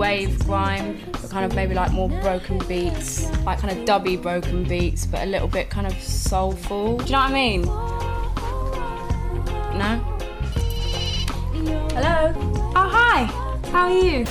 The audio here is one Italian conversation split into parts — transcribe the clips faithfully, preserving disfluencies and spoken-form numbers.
wave grime, but kind of maybe like more broken beats, like kind of dubby broken beats, but a little bit kind of soulful. Do you know what I mean? No? Hello? Oh, hi! How are you?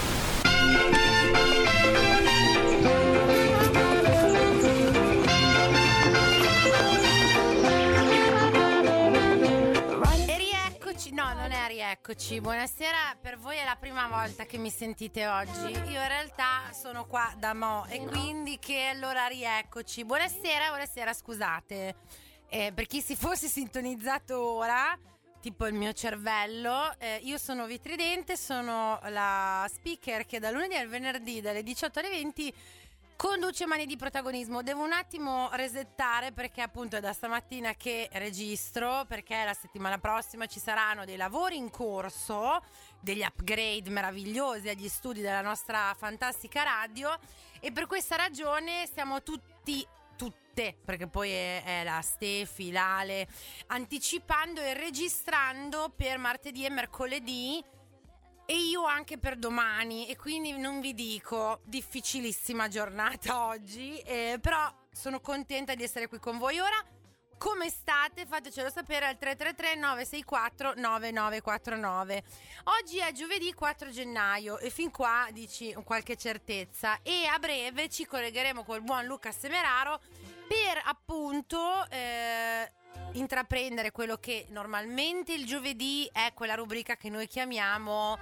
No, non è rieccoci. Buonasera, per voi è la prima volta che mi sentite oggi. Io in realtà sono qua da mo' e quindi che allora rieccoci. Buonasera, buonasera, scusate. Eh, per chi si fosse sintonizzato ora, tipo il mio cervello, eh, io sono Vitridente, sono la speaker che da lunedì al venerdì dalle diciotto alle venti conduce Mani di Protagonismo. Devo un attimo resettare perché appunto è da stamattina che registro, perché la settimana prossima ci saranno dei lavori in corso, degli upgrade meravigliosi agli studi della nostra fantastica radio, e per questa ragione stiamo tutti tutte, perché poi è, è la Stefi, l'Ale, anticipando e registrando per martedì e mercoledì, e io anche per domani, e quindi non vi dico, difficilissima giornata oggi, eh, però sono contenta di essere qui con voi. Ora, come state? Fatecelo sapere al tre tre tre nove sei quattro nove nove quattro nove. Oggi è giovedì quattro gennaio e fin qua dici qualche certezza, e a breve ci collegheremo col buon Luca Semeraro per appunto eh, intraprendere quello che normalmente il giovedì è quella rubrica che noi chiamiamo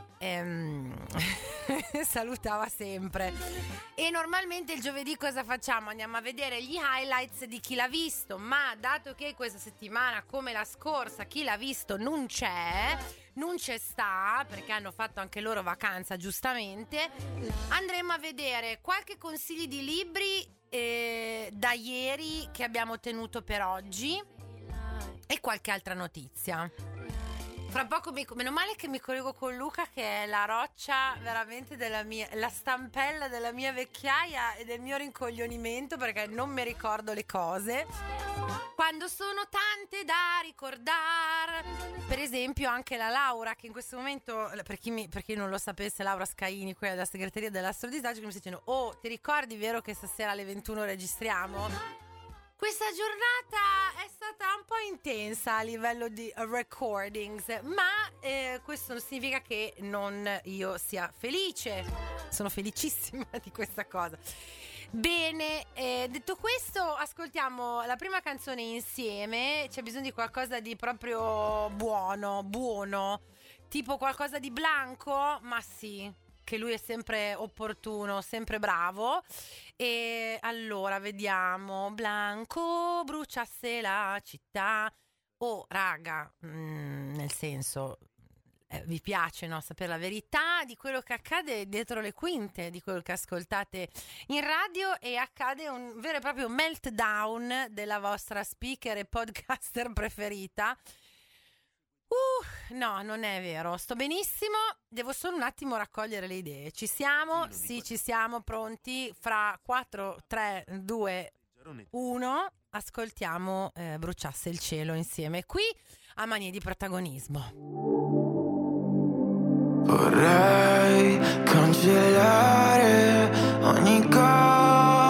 ehm, salutava sempre, e normalmente il giovedì cosa facciamo? Andiamo a vedere gli highlights di chi l'ha visto, ma dato che questa settimana come la scorsa chi l'ha visto non c'è non c'è sta perché hanno fatto anche loro vacanza, giustamente, andremo a vedere qualche consigli di libri eh, da ieri che abbiamo ottenuto per oggi e qualche altra notizia. Fra poco mi, meno male che mi collego con Luca, che è la roccia veramente della mia, la stampella della mia vecchiaia e del mio rincoglionimento, perché non mi ricordo le cose quando sono tante da ricordare. Per esempio anche la Laura, che in questo momento, per chi, mi, per chi non lo sapesse, Laura Scaini, quella della segreteria dell'Astrodisagio, che mi sta dicendo: oh, ti ricordi, vero, che stasera alle ventuno registriamo? Questa giornata è stata un po' intensa a livello di recordings, ma eh, questo non significa che non io sia felice. Sono felicissima di questa cosa. Bene, eh, detto questo, ascoltiamo la prima canzone insieme. C'è bisogno di qualcosa di proprio buono, buono, tipo qualcosa di Blanco, ma sì, che lui è sempre opportuno, sempre bravo. E allora vediamo. Blanco bruciasse la città. Oh raga, mm, nel senso, eh, vi piace, no, sapere la verità di quello che accade dietro le quinte, di quello che ascoltate in radio, e accade un vero e proprio meltdown della vostra speaker e podcaster preferita. Uh, no, non è vero, sto benissimo, devo solo un attimo raccogliere le idee. Ci siamo? Sì, ci siamo, pronti. Fra quattro, tre, due, uno, ascoltiamo eh, Bruciasse il cielo insieme qui a Manie di Protagonismo. Vorrei cancellare ogni cosa.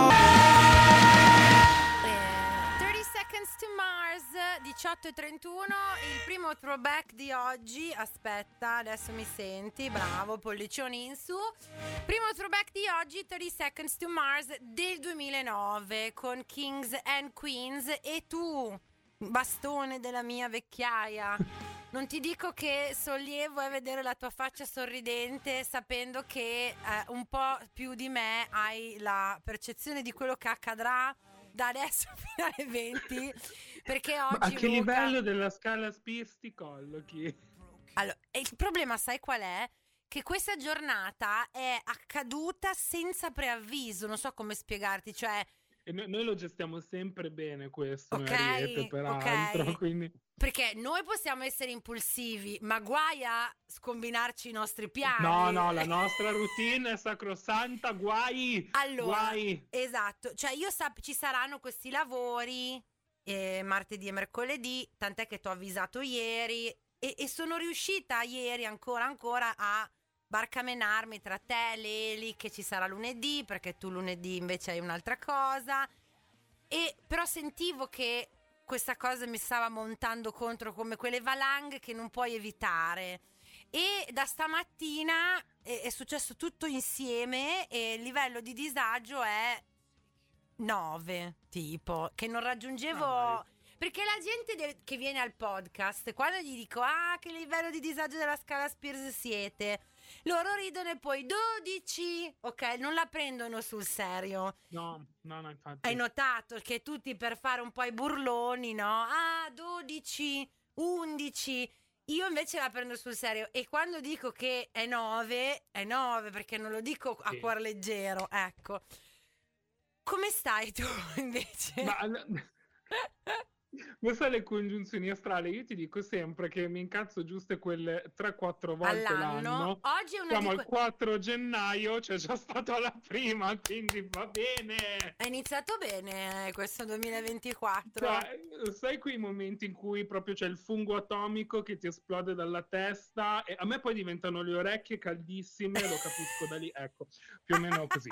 diciotto e trentuno, il primo throwback di oggi. Aspetta, adesso mi senti, bravo, pollicioni in su. Primo throwback di oggi, thirty seconds to Mars del duemilanove con Kings and Queens. E tu, bastone della mia vecchiaia, non ti dico che sollievo è vedere la tua faccia sorridente sapendo che eh, un po' più di me hai la percezione di quello che accadrà da adesso fino alle venti, perché oggi ma a che Luca... livello della scala Spears ti collochi? Allora, il problema sai qual è? Che questa giornata è accaduta senza preavviso, non so come spiegarti, cioè... E noi, noi lo gestiamo sempre bene questo, Ok, Mariette, peraltro, ok. quindi... Perché noi possiamo essere impulsivi, ma guai a scombinarci i nostri piani. No, no, la nostra routine è sacrosanta, guai! Allora, guai. esatto, cioè io sap- ci saranno questi lavori eh, martedì e mercoledì, tant'è che ti ho avvisato ieri e-, e sono riuscita ieri ancora ancora a barcamenarmi tra te e Leli che ci sarà lunedì, perché tu lunedì invece hai un'altra cosa, e però sentivo che questa cosa mi stava montando contro come quelle valanghe che non puoi evitare, e da stamattina è, è successo tutto insieme e il livello di disagio è nove, tipo, che non raggiungevo... Ah, perché la gente de- che viene al podcast, quando gli dico ah che livello di disagio della scala Spears siete, loro ridono e poi dodici, ok, non la prendono sul serio. No, no, no, infatti. Hai notato che tutti per fare un po' i burloni, no? Ah, dodici, undici. Io invece la prendo sul serio, e quando dico che è nove, è nove, perché non lo dico a Sì. cuor leggero, ecco. Come stai tu invece? Ma queste le congiunzioni astrali, io ti dico sempre che mi incazzo giuste quelle tre quattro volte All'anno. l'anno. Oggi è una Siamo di al que- quattro gennaio, c'è già stata la prima, quindi va bene. È iniziato bene eh, questo duemilaventiquattro. Cioè, sai quei momenti in cui proprio c'è il fungo atomico che ti esplode dalla testa, e a me poi diventano le orecchie caldissime, lo capisco da lì, ecco, più o meno così.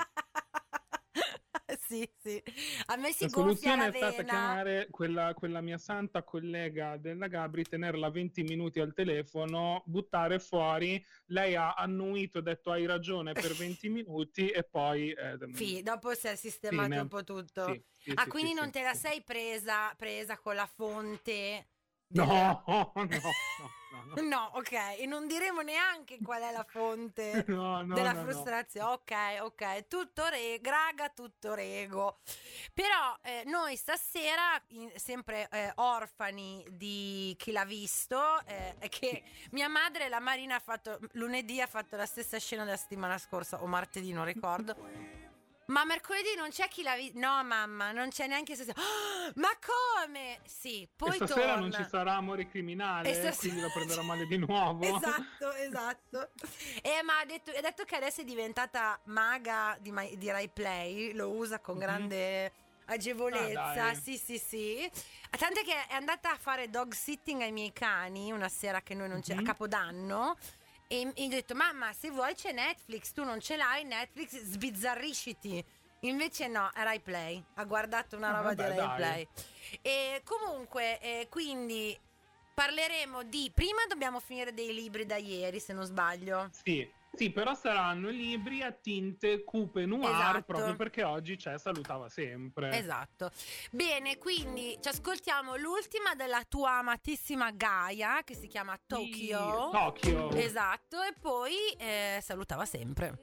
Sì, sì. A me si La gonfia soluzione la è stata vena. chiamare quella, quella mia santa collega della Gabri, tenerla venti minuti al telefono, buttare fuori. Lei ha annuito, detto hai ragione per venti minuti, e poi eh, Sì, dopo si è sistemato fine. un po' tutto. Sì, sì, Ah, sì, quindi sì, non sì, te la sì. sei presa, presa con la fonte? No, della- no, no, no, no. No, ok, e non diremo neanche qual è la fonte No, no, della no, no. frustrazione. Ok, ok, tutto re- graga, tutto rego. Però eh, noi stasera, in- sempre eh, orfani di chi l'ha visto, eh, è che mia madre, la Marina, ha fatto lunedì ha fatto la stessa scena della settimana scorsa, o martedì, non ricordo. Ma mercoledì non c'è chi l'ha visto? No, mamma, non c'è neanche stasera. Ah, ma come? Sì, poi E stasera torna. non ci sarà Amore Criminale, E stasera- quindi la prenderà male di nuovo. Esatto, esatto. E ma ha detto, ha detto che adesso è diventata maga di, My- di Rai Play, lo usa con Mhm. grande agevolezza. Ah, dai. Sì, sì, sì. Tant'è che è andata a fare dog sitting ai miei cani una sera che noi non c'è, Mhm. a Capodanno. E e gli ho detto, mamma, se vuoi c'è Netflix, tu non ce l'hai, Netflix, sbizzarrisciti. Invece no, è Rai Play, ha guardato una Ah, roba vabbè, di Rai dai. Play. E comunque, eh, quindi parleremo di... Prima dobbiamo finire dei libri da ieri, se non sbaglio. Sì, sì, però saranno libri a tinte cupe noir, Esatto. proprio perché oggi c'è Salutava Sempre. Esatto. Bene, quindi ci ascoltiamo l'ultima della tua amatissima Gaia, che si chiama Tokyo. Sì, Tokyo. Esatto, e poi eh, Salutava Sempre.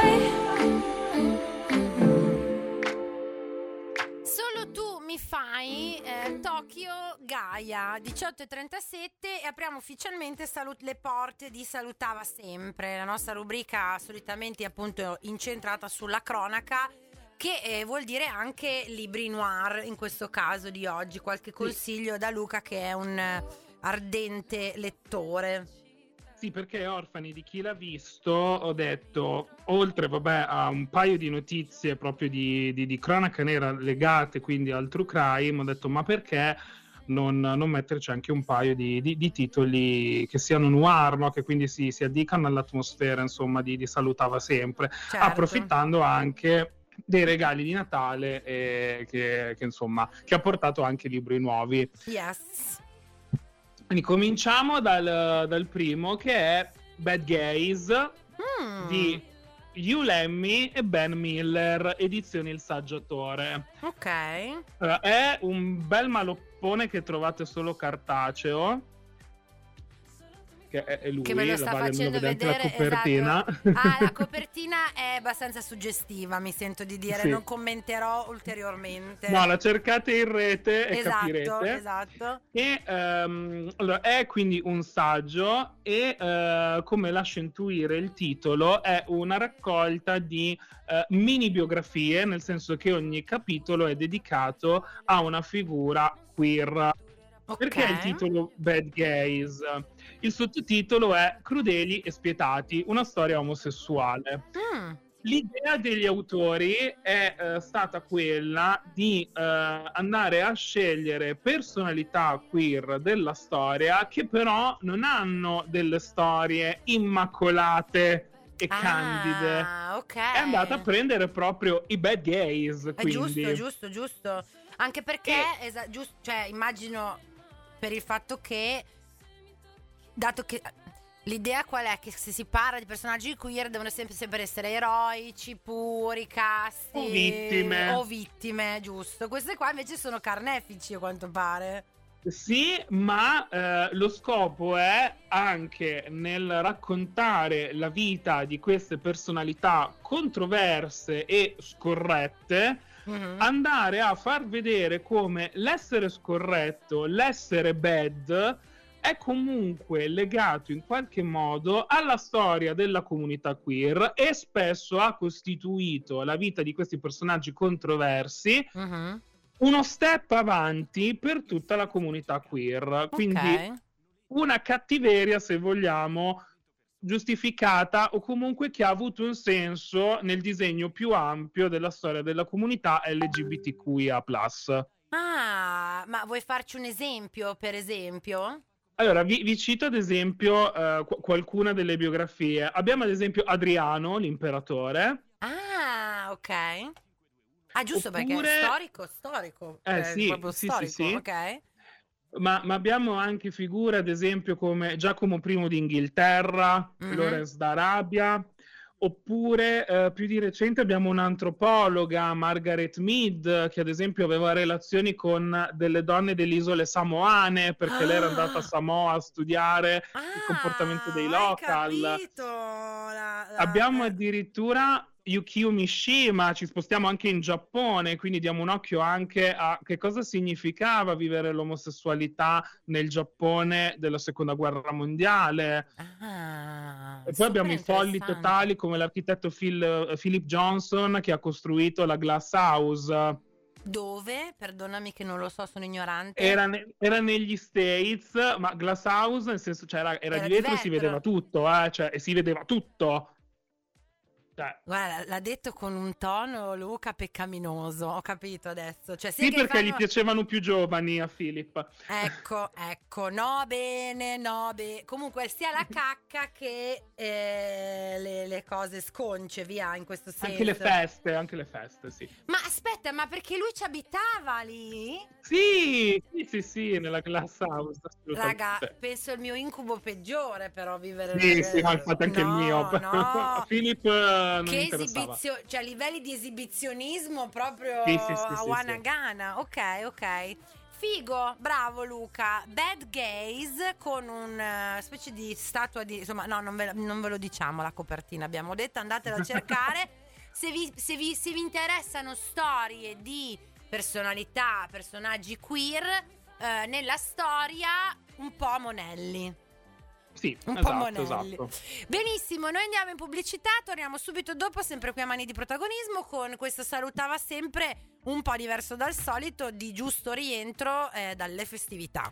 Solo tu mi fai eh, Tokyo Gaia diciotto e trentasette, e apriamo ufficialmente salut- le porte di Salutava Sempre, la nostra rubrica solitamente appunto incentrata sulla cronaca, che eh, vuol dire anche libri noir in questo caso di oggi. Qualche consiglio da Luca, che è un eh, ardente lettore. Sì, perché Orfani di chi l'ha visto, ho detto, oltre vabbè a un paio di notizie proprio di, di, di cronaca nera legate quindi al true crime, ho detto ma perché non, non metterci anche un paio di, di, di titoli che siano noir, no? Che quindi si, si addicano all'atmosfera insomma di, di Salutava Sempre, Certo. approfittando anche dei regali di Natale eh, che, che insomma che ha portato anche libri nuovi. Yes. Quindi cominciamo dal, dal primo, che è Bad Gays Mm. di Hugh Lemmy e Ben Miller, edizioni Il Saggiatore. Ok. Eh, è un bel maloppone che trovate solo cartaceo, che è, è lui, Che me lo sta la vale facendo vedete vedere, la copertina. esatto. Ah, la copertina è abbastanza suggestiva, mi sento di dire, Sì. non commenterò ulteriormente. No, la cercate in rete e esatto, capirete. esatto. E ehm, allora, è quindi un saggio e eh, come lascia intuire il titolo è una raccolta di eh, mini biografie, nel senso che ogni capitolo è dedicato a una figura queer. Ok. Perché il titolo Bad Gays? Il sottotitolo è Crudeli e spietati, una storia omosessuale. Mm. L'idea degli autori è eh, stata quella di eh, andare a scegliere personalità queer della storia che però non hanno delle storie immacolate e Ah, candide. ok. È andata a prendere proprio i bad gays, È quindi. giusto, giusto, giusto. Anche perché, E- esa- giusto, cioè, immagino per il fatto che, dato che l'idea qual è? Che se si parla di personaggi queer devono sempre, sempre essere eroici, puri, casti O vittime. o vittime, giusto. Queste qua invece sono carnefici, a quanto pare. Sì, ma eh, lo scopo è anche nel raccontare la vita di queste personalità controverse e scorrette, Mhm. andare a far vedere come l'essere scorretto, l'essere bad, è comunque legato in qualche modo alla storia della comunità queer e spesso ha costituito la vita di questi personaggi controversi Mhm. uno step avanti per tutta la comunità queer. Quindi Ok. una cattiveria, se vogliamo, giustificata o comunque che ha avuto un senso nel disegno più ampio della storia della comunità L G B T Q I A plus. Ah, ma vuoi farci un esempio, per esempio? Allora, vi, vi cito ad esempio eh, qu- qualcuna delle biografie. Abbiamo ad esempio Adriano, l'imperatore. Ah, ok. Ah, giusto, perché Oppure- è storico, storico. Eh, è sì, proprio sì, sì, storico, sì. ok. Ma, ma abbiamo anche figure, ad esempio, come Giacomo I d'Inghilterra, Mhm. Lawrence d'Arabia, oppure eh, più di recente abbiamo un'antropologa, Margaret Mead, che ad esempio aveva relazioni con delle donne delle isole samoane, perché lei era andata a Samoa a studiare il comportamento dei Ah, hai local. capito, la- la- Abbiamo eh. addirittura Yukio Mishima, ci spostiamo anche in Giappone, quindi diamo un occhio anche a che cosa significava vivere l'omosessualità nel Giappone della seconda guerra mondiale. Ah, E poi abbiamo i super folli interessante. totali come l'architetto Phil, Philip Johnson che ha costruito la Glass House. Dove? Perdonami che non lo so, sono ignorante. Era, ne- era negli States, ma Glass House nel senso, cioè, era, era Era di di vetro e si vetro. vedeva tutto, eh, cioè, e si vedeva tutto. Cioè, Guarda, l'ha detto con un tono, Luca, peccaminoso. Ho capito adesso. Cioè, sia sì, che perché gli fanno- piacevano più giovani a Philip. Ecco, ecco, no bene, no bene. Comunque sia la cacca che eh, le, le cose sconce, via, in questo senso. Anche le feste, anche le feste, sì. Ma aspetta, ma perché lui ci abitava lì? Sì, sì, sì, sì, nella Glass House, assolutamente. Raga, penso il mio incubo peggiore però vivere Sì, nel- sì, ma infatti anche il No, mio. no. Philip eh, non Che interessava. esibizio, cioè livelli di esibizionismo proprio Sì, sì, sì, a sì, Wanagana. Ok, ok. Figo, bravo Luca. Bad Gays con una specie di statua di... Insomma, no, non ve, non ve lo diciamo la copertina, abbiamo detto, andatela a cercare. Se vi, se vi, se vi interessano storie di personalità, personaggi queer, eh, nella storia un po' Monelli. Sì, Un po' esatto, Monelli. esatto. Benissimo, noi andiamo in pubblicità, torniamo subito dopo, sempre qui a Mani di Protagonismo, con questo salutava sempre un po' diverso dal solito, di giusto rientro eh, dalle festività.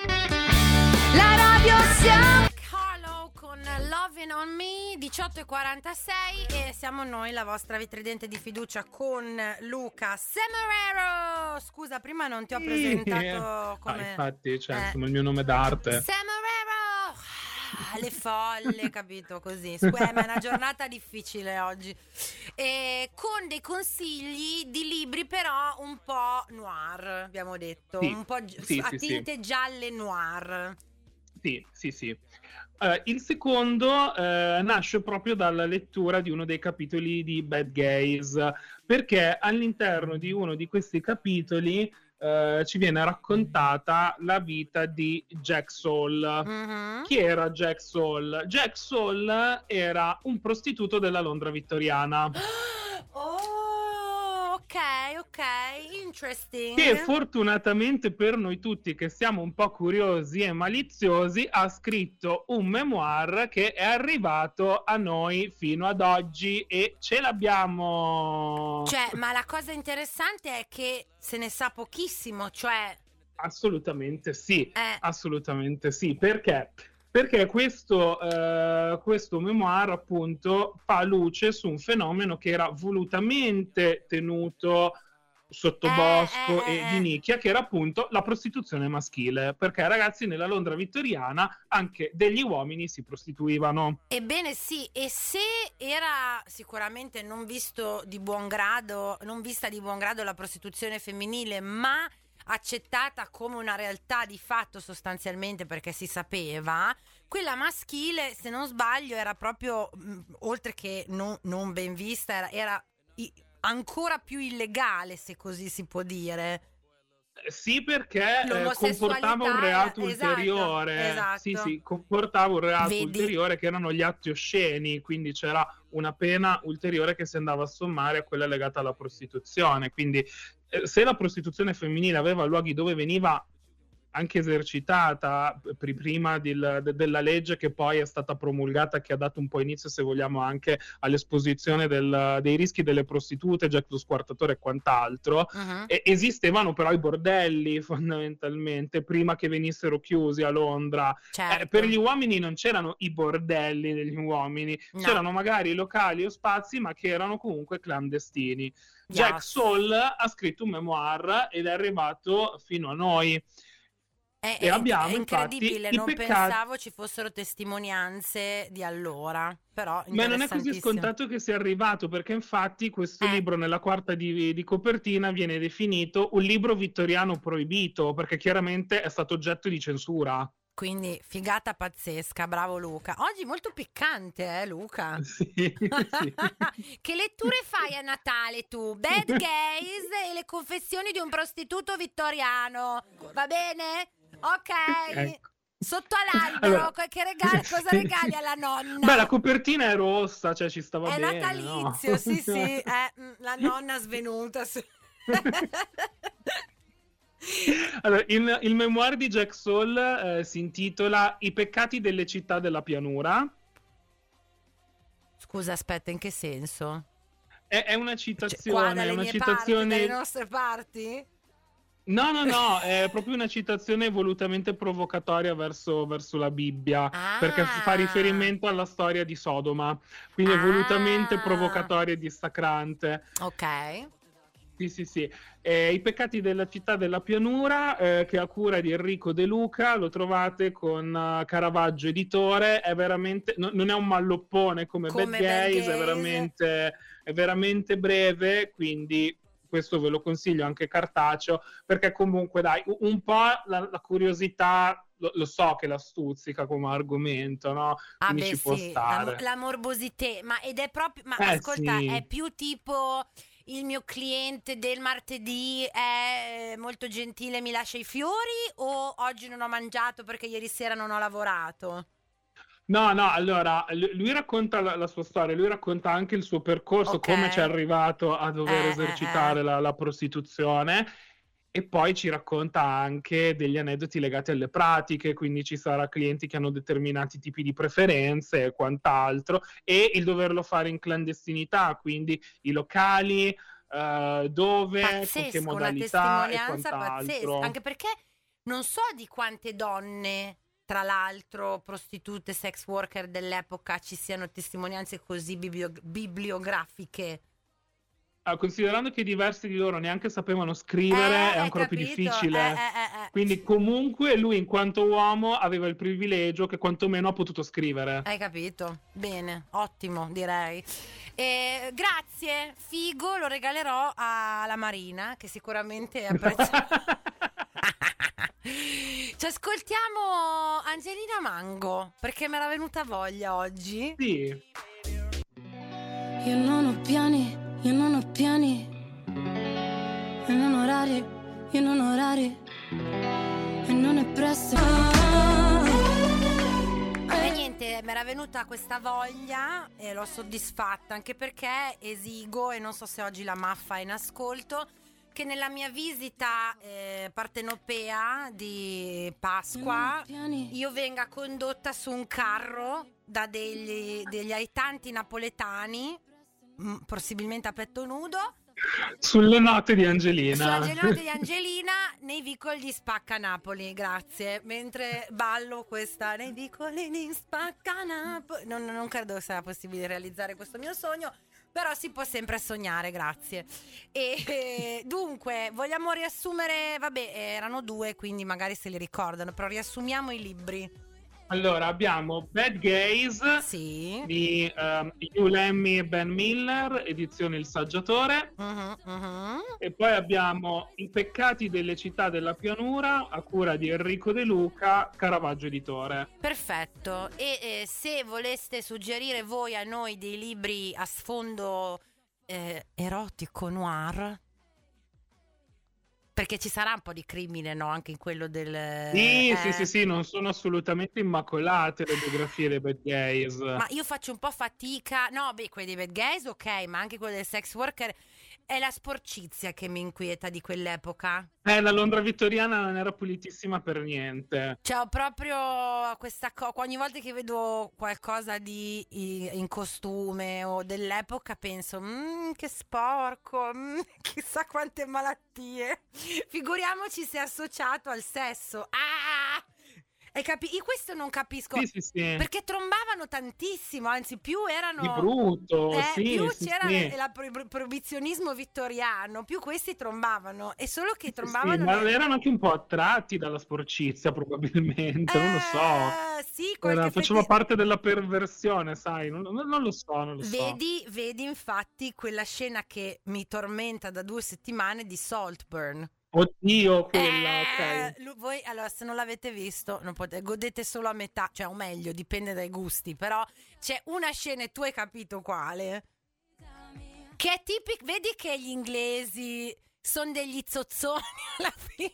La radio siamo Carlo con Lovin' on Me, diciotto e quarantasei, e siamo noi, la vostra vitridente di fiducia, con Luca Semerero. Scusa, prima non ti ho presentato Ah, come... infatti, cioè, Eh. insomma, il mio nome d'arte. Semerero! Ah, le folle, capito, così. Square, ma è una giornata difficile oggi. E con dei consigli di libri però un po' noir, abbiamo detto, Sì, un po' gi- sì, a sì, sì. tinte gialle noir. Sì, sì, sì. Eh, il secondo eh, nasce proprio dalla lettura di uno dei capitoli di Bad Gays, perché all'interno di uno di questi capitoli eh, ci viene raccontata la vita di Jack Saul. Mhm. Chi era Jack Saul? Jack Saul era un prostituto della Londra vittoriana, Oh, ok, ok, interesting. che fortunatamente per noi tutti che siamo un po' curiosi e maliziosi ha scritto un memoir che è arrivato a noi fino ad oggi e ce l'abbiamo. Cioè, ma la cosa interessante è che se ne sa pochissimo, cioè... Assolutamente sì, Eh, assolutamente sì. Perché? Perché questo, eh, questo memoir appunto fa luce su un fenomeno che era volutamente tenuto Sottobosco Eh, eh, e eh. di nicchia, che era appunto la prostituzione maschile, perché ragazzi nella Londra vittoriana anche degli uomini si prostituivano. Ebbene sì, e se era sicuramente non visto di buon grado, non vista di buon grado la prostituzione femminile, ma accettata come una realtà di fatto sostanzialmente perché si sapeva, quella maschile, se non sbaglio, era proprio, mh, oltre che non, non ben vista, era, era i- ancora più illegale, se così si può dire. Sì, perché eh, L'omosessualità comportava un reato era- esatto, ulteriore. esatto. Sì, sì, comportava un reato Vedi? ulteriore che erano gli atti osceni, quindi c'era una pena ulteriore che si andava a sommare a quella legata alla prostituzione. Quindi eh, se la prostituzione femminile aveva luoghi dove veniva anche esercitata pr- prima del- de- della legge che poi è stata promulgata, che ha dato un po' inizio, se vogliamo, anche all'esposizione del- dei rischi delle prostitute, Jack lo Squartatore e quant'altro. Mhm. E- esistevano però i bordelli fondamentalmente prima che venissero chiusi a Londra. Certo. Eh, per gli uomini non c'erano i bordelli degli uomini, No. c'erano magari locali o spazi, ma che erano comunque clandestini. Jack Yes. Saul ha scritto un memoir ed è arrivato fino a noi. È, E è- abbiamo, è incredibile, infatti, i non peccati- pensavo ci fossero testimonianze di allora, però Ma non è così interessantissimo. scontato che sia arrivato, perché infatti questo Eh. libro nella quarta di, di copertina viene definito un libro vittoriano proibito, perché chiaramente è stato oggetto di censura. Quindi figata pazzesca, bravo Luca. Oggi molto piccante, eh Luca? Sì, sì. Che letture fai a Natale tu? Bad Gays e le confessioni di un prostituto vittoriano, va bene? Ok. Ecco. Sotto all'albero, Allora- co- che regali, cosa regali alla nonna? Beh, la copertina è rossa, cioè ci stava È bene, natalizio, no? sì, sì, eh, mm, la nonna svenuta. sì. Allora, il, il memoir di Jack Saul eh, si intitola I peccati delle città della pianura. Scusa, aspetta, in che senso? È, è una Cioè, citazione, qua è dalle una mie parti, citazione. dalle nostre parti? No, no, no, è proprio una citazione volutamente provocatoria verso, verso la Bibbia, Ah. perché fa riferimento alla storia di Sodoma, quindi è Ah. volutamente provocatoria e dissacrante. Ok. Sì, sì, sì. Eh, I peccati della città della pianura, eh, che è a cura di Enrico De Luca, lo trovate con uh, Caravaggio editore, è veramente, no- non è un malloppone come, Come Bad Bad Gays, è Gays. veramente, è veramente breve, quindi questo ve lo consiglio anche cartaceo, perché comunque dai, u- un po' la, la curiosità, lo, lo so che la stuzzica come argomento, no? Ah Quindi beh ci può sì, stare. la, la morbosità, ma ed è proprio, ma Eh, ascolta, sì. è più tipo il mio cliente del martedì è molto gentile, mi lascia i fiori, o oggi non ho mangiato perché ieri sera non ho lavorato? No, no, allora, l- lui racconta la, la sua storia, lui racconta anche il suo percorso, Ok. come ci è arrivato a dover Eh, eh, esercitare eh. La, la prostituzione, e poi ci racconta anche degli aneddoti legati alle pratiche, quindi ci sarà clienti che hanno determinati tipi di preferenze e quant'altro, e il doverlo fare in clandestinità, quindi i locali, eh, dove, con che Pazzesco, una modalità e testimonianza pazzesca, quant'altro. anche perché non so di quante donne, tra l'altro prostitute, sex worker dell'epoca, ci siano testimonianze così biblio- bibliografiche. Ah, considerando che diversi di loro neanche sapevano scrivere, Eh, è hai ancora più capito? difficile. Eh, eh, eh, eh. Quindi comunque lui in quanto uomo aveva il privilegio che quantomeno ha potuto scrivere. Hai capito? Bene, ottimo, direi. Eh, grazie, figo, lo regalerò alla Marina, che sicuramente apprezza. Ci ascoltiamo Angelina Mango, perché mi era venuta voglia oggi. Sì. Io non ho piani, io non ho piani, e non orari, io non ho orari, e non è presto. E niente, mi era venuta questa voglia e l'ho soddisfatta, anche perché esigo, e non so se oggi la Maffa è in ascolto, che nella mia visita eh, partenopea di Pasqua io venga condotta su un carro da degli, degli aitanti napoletani, mh, possibilmente a petto nudo, Sulle note di Angelina. sull'Angelina di Angelina nei vicoli di Spacca Napoli, grazie, mentre ballo questa nei vicoli di Spacca Napoli. Non, non credo sia possibile realizzare questo mio sogno, però si può sempre sognare, grazie. E eh, dunque, vogliamo riassumere, vabbè, erano due, quindi magari se li ricordano, però riassumiamo i libri. Allora, abbiamo Bad Gaze Sì. di um, Hugh Lemmy e Ben Miller, edizione Il Saggiatore. Uh-huh, uh-huh. E poi abbiamo I peccati delle città della pianura, a cura di Enrico De Luca, Caravaggio editore. Perfetto. E eh, se voleste suggerire voi a noi dei libri a sfondo eh, erotico noir, perché ci sarà un po' di crimine, no? Anche in quello del... Sì, eh... sì, sì, sì, non sono assolutamente immacolate le biografie dei Bad Gaze. Ma io faccio un po' fatica... No, beh, quelli dei Bad Gaze, ok, ma anche quello del sex worker... È la sporcizia che mi inquieta di quell'epoca. Eh, la Londra vittoriana non era pulitissima per niente. Cioè, ho proprio questa cosa. Ogni volta che vedo qualcosa di in costume o dell'epoca, penso: mmm, che sporco, mm, chissà quante malattie. Figuriamoci se è associato al sesso. Ah! Hai capi- Io questo non capisco. Sì, sì, sì. Perché trombavano tantissimo, anzi, più erano. Di brutto, eh, sì, più sì, c'era sì. il pro- proibizionismo vittoriano, più questi trombavano. E solo che Sì, trombavano. ma le... erano anche un po' attratti dalla sporcizia, probabilmente, non lo so. Eh, sì, qualche Era, faceva feti- parte della perversione, sai, non, non- non lo so, non lo so. Vedi, vedi infatti quella scena che mi tormenta da due settimane di Saltburn. Oddio, quella, Eh, ok. lu- voi allora se non l'avete visto non potete, godete solo a metà, cioè o meglio dipende dai gusti, però c'è una scena e tu hai capito quale, che è tipica, vedi che gli inglesi sono degli zozzoni alla fine.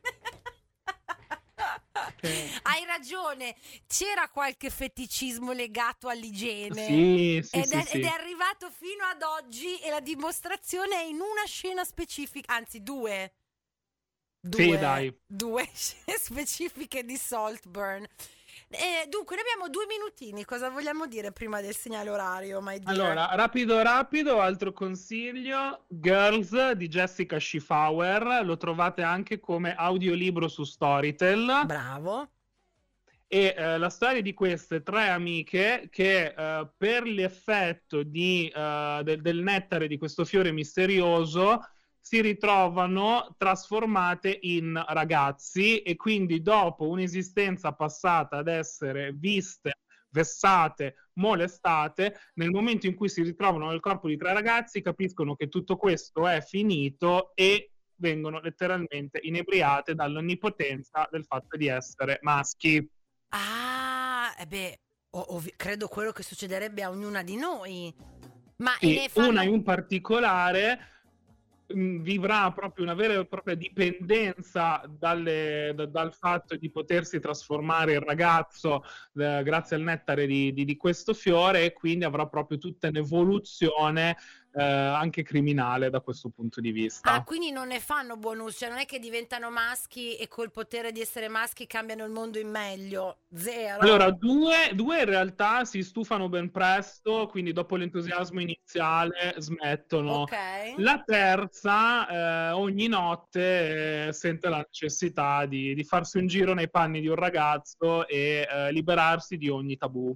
Ok. Hai ragione, c'era qualche feticismo legato all'igiene. Sì, sì, Ed, sì, è, sì. ed è arrivato fino ad oggi e la dimostrazione è in una scena specifica, anzi due. Due, Sì, dai. due scene specifiche di Saltburn. E dunque, noi abbiamo due minutini. Cosa vogliamo dire prima del segnale orario, my dear? Allora, rapido rapido, altro consiglio, Girls di Jessica Schiefauer, lo trovate anche come audiolibro su Storytel. Bravo. E eh, la storia di queste tre amiche che eh, per l'effetto di, eh, del, del nettare di questo fiore misterioso si ritrovano trasformate in ragazzi e quindi dopo un'esistenza passata ad essere viste, vessate, molestate, nel momento in cui si ritrovano nel corpo di tre ragazzi capiscono che tutto questo è finito e vengono letteralmente inebriate dall'onnipotenza del fatto di essere maschi. Ah, e beh, ov- ov- credo quello che succederebbe a ognuna di noi. Ma Sì, ne fanno... una in particolare mh, vivrà proprio una vera e propria dipendenza dalle- da- dal fatto di potersi trasformare in ragazzo eh, grazie al nettare di, di- di questo fiore e quindi avrà proprio tutta un'evoluzione eh, anche criminale da questo punto di vista. Ah, quindi non ne fanno buon uso, cioè non è che diventano maschi e col potere di essere maschi cambiano il mondo in meglio. Zero. Allora, due, due in realtà si stufano ben presto, quindi dopo l'entusiasmo iniziale smettono. Ok. La terza, eh, ogni notte eh, sente la necessità di, di farsi un giro nei panni di un ragazzo e eh, liberarsi di ogni tabù.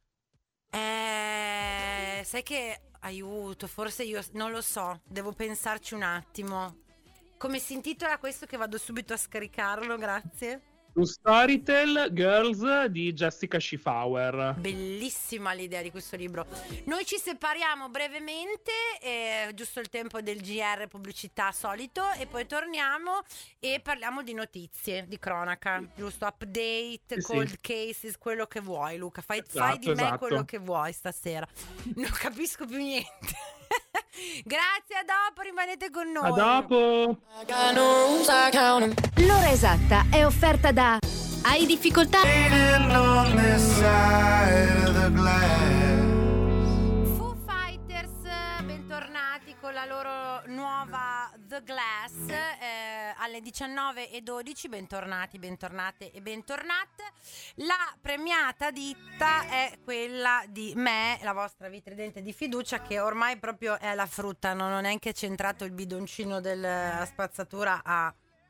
Eh, sai che aiuto, forse io non lo so, devo pensarci un attimo. Come si intitola questo che vado subito a scaricarlo, grazie. Su Storytel, Girls di Jessica Schiefauer. Bellissima l'idea di questo libro. Noi ci separiamo brevemente, eh, giusto il tempo del G R pubblicità solito, e poi torniamo e parliamo di notizie, di cronaca, giusto? Update, Sì, sì. cold cases, quello che vuoi, Luca. Fai, Esatto, fai di me esatto. quello che vuoi stasera. Non capisco più niente. Grazie, a dopo, rimanete con noi. A dopo! L'ora esatta è offerta da Hai difficoltà? on this side of the glass. Foo Fighters, bentornati con la loro nuova The Glass eh, alle diciannove e dodici. Bentornati, bentornate e bentornate. La premiata ditta è quella di me, la vostra vitridente di fiducia, che ormai proprio è la frutta, non ho neanche centrato il bidoncino della spazzatura a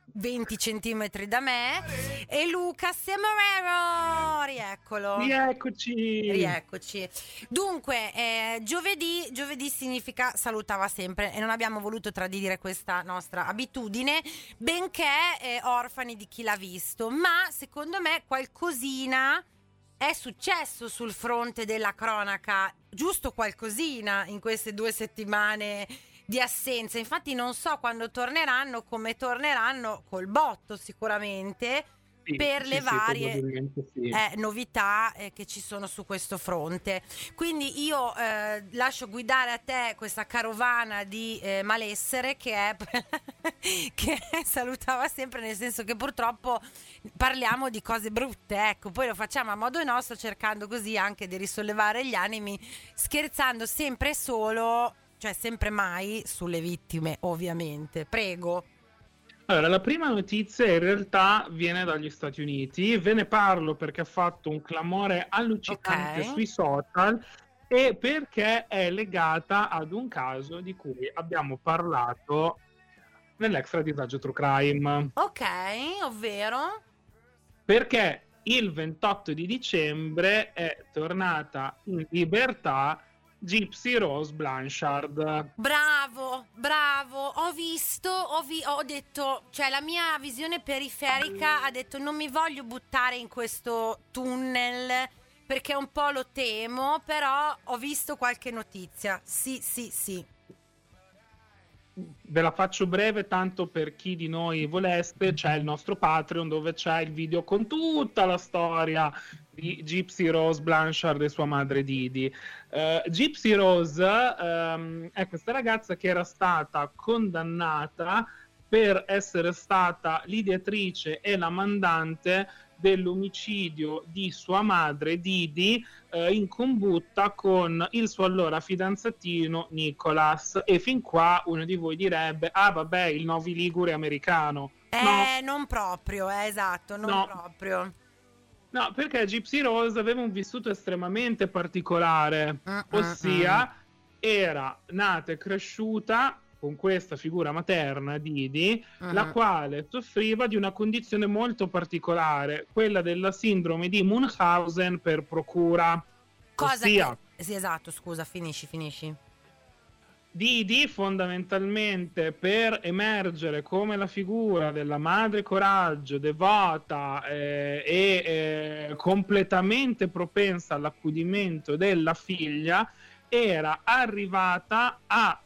venti centimetri da me, e Luca Semeraro, rieccolo. Rieccoci. Rieccoci. Dunque, eh, giovedì, giovedì significa salutava sempre, e non abbiamo voluto tradire questa nostra abitudine, benché eh, orfani di chi l'ha visto, ma secondo me qualcosina è successo sul fronte della cronaca, giusto qualcosina in queste due settimane di assenza. Infatti non so quando torneranno, come torneranno, col botto sicuramente, Sì, per sì, le sì, varie probabilmente sì. eh, novità eh, che ci sono su questo fronte. Quindi io eh, lascio guidare a te questa carovana di eh, malessere che è che salutava sempre, nel senso che purtroppo parliamo di cose brutte, ecco, poi lo facciamo a modo nostro, cercando così anche di risollevare gli animi, scherzando sempre e solo, cioè sempre mai sulle vittime, ovviamente. Prego. Allora, la prima notizia in realtà viene dagli Stati Uniti, ve ne parlo perché ha fatto un clamore allucinante Ok. sui social e perché è legata ad un caso di cui abbiamo parlato nell'Extra Disagio True Crime. Ok, ovvero? Perché il ventotto di dicembre è tornata in libertà Gypsy Rose Blanchard. Bravo, bravo, ho visto, ho, vi- ho detto, cioè la mia visione periferica ha detto non mi voglio buttare in questo tunnel perché un po' lo temo, però ho visto qualche notizia, sì, sì, sì. Ve la faccio breve, tanto per chi di noi volesse, c'è il nostro Patreon dove c'è il video con tutta la storia di Gypsy Rose Blanchard e sua madre Didi. Uh, Gypsy Rose um, è questa ragazza che era stata condannata per essere stata l'ideatrice e la mandante dell'omicidio di sua madre Didi eh, in combutta con il suo allora fidanzatino Nicholas. E fin qua uno di voi direbbe ah vabbè, il Novi Ligure americano. Eh, No. non proprio, eh, esatto, non No. proprio. No, perché Gypsy Rose aveva un vissuto estremamente particolare, Mm, mm, ossia era nata e cresciuta con questa figura materna, Didi, Mhm. la quale soffriva di una condizione molto particolare, quella della sindrome di Munchausen per procura. Cosa Ossia, che... Sì, esatto, scusa, finisci, finisci. Didi fondamentalmente, per emergere come la figura della madre coraggio, devota eh, e eh, completamente propensa all'accudimento della figlia, era arrivata a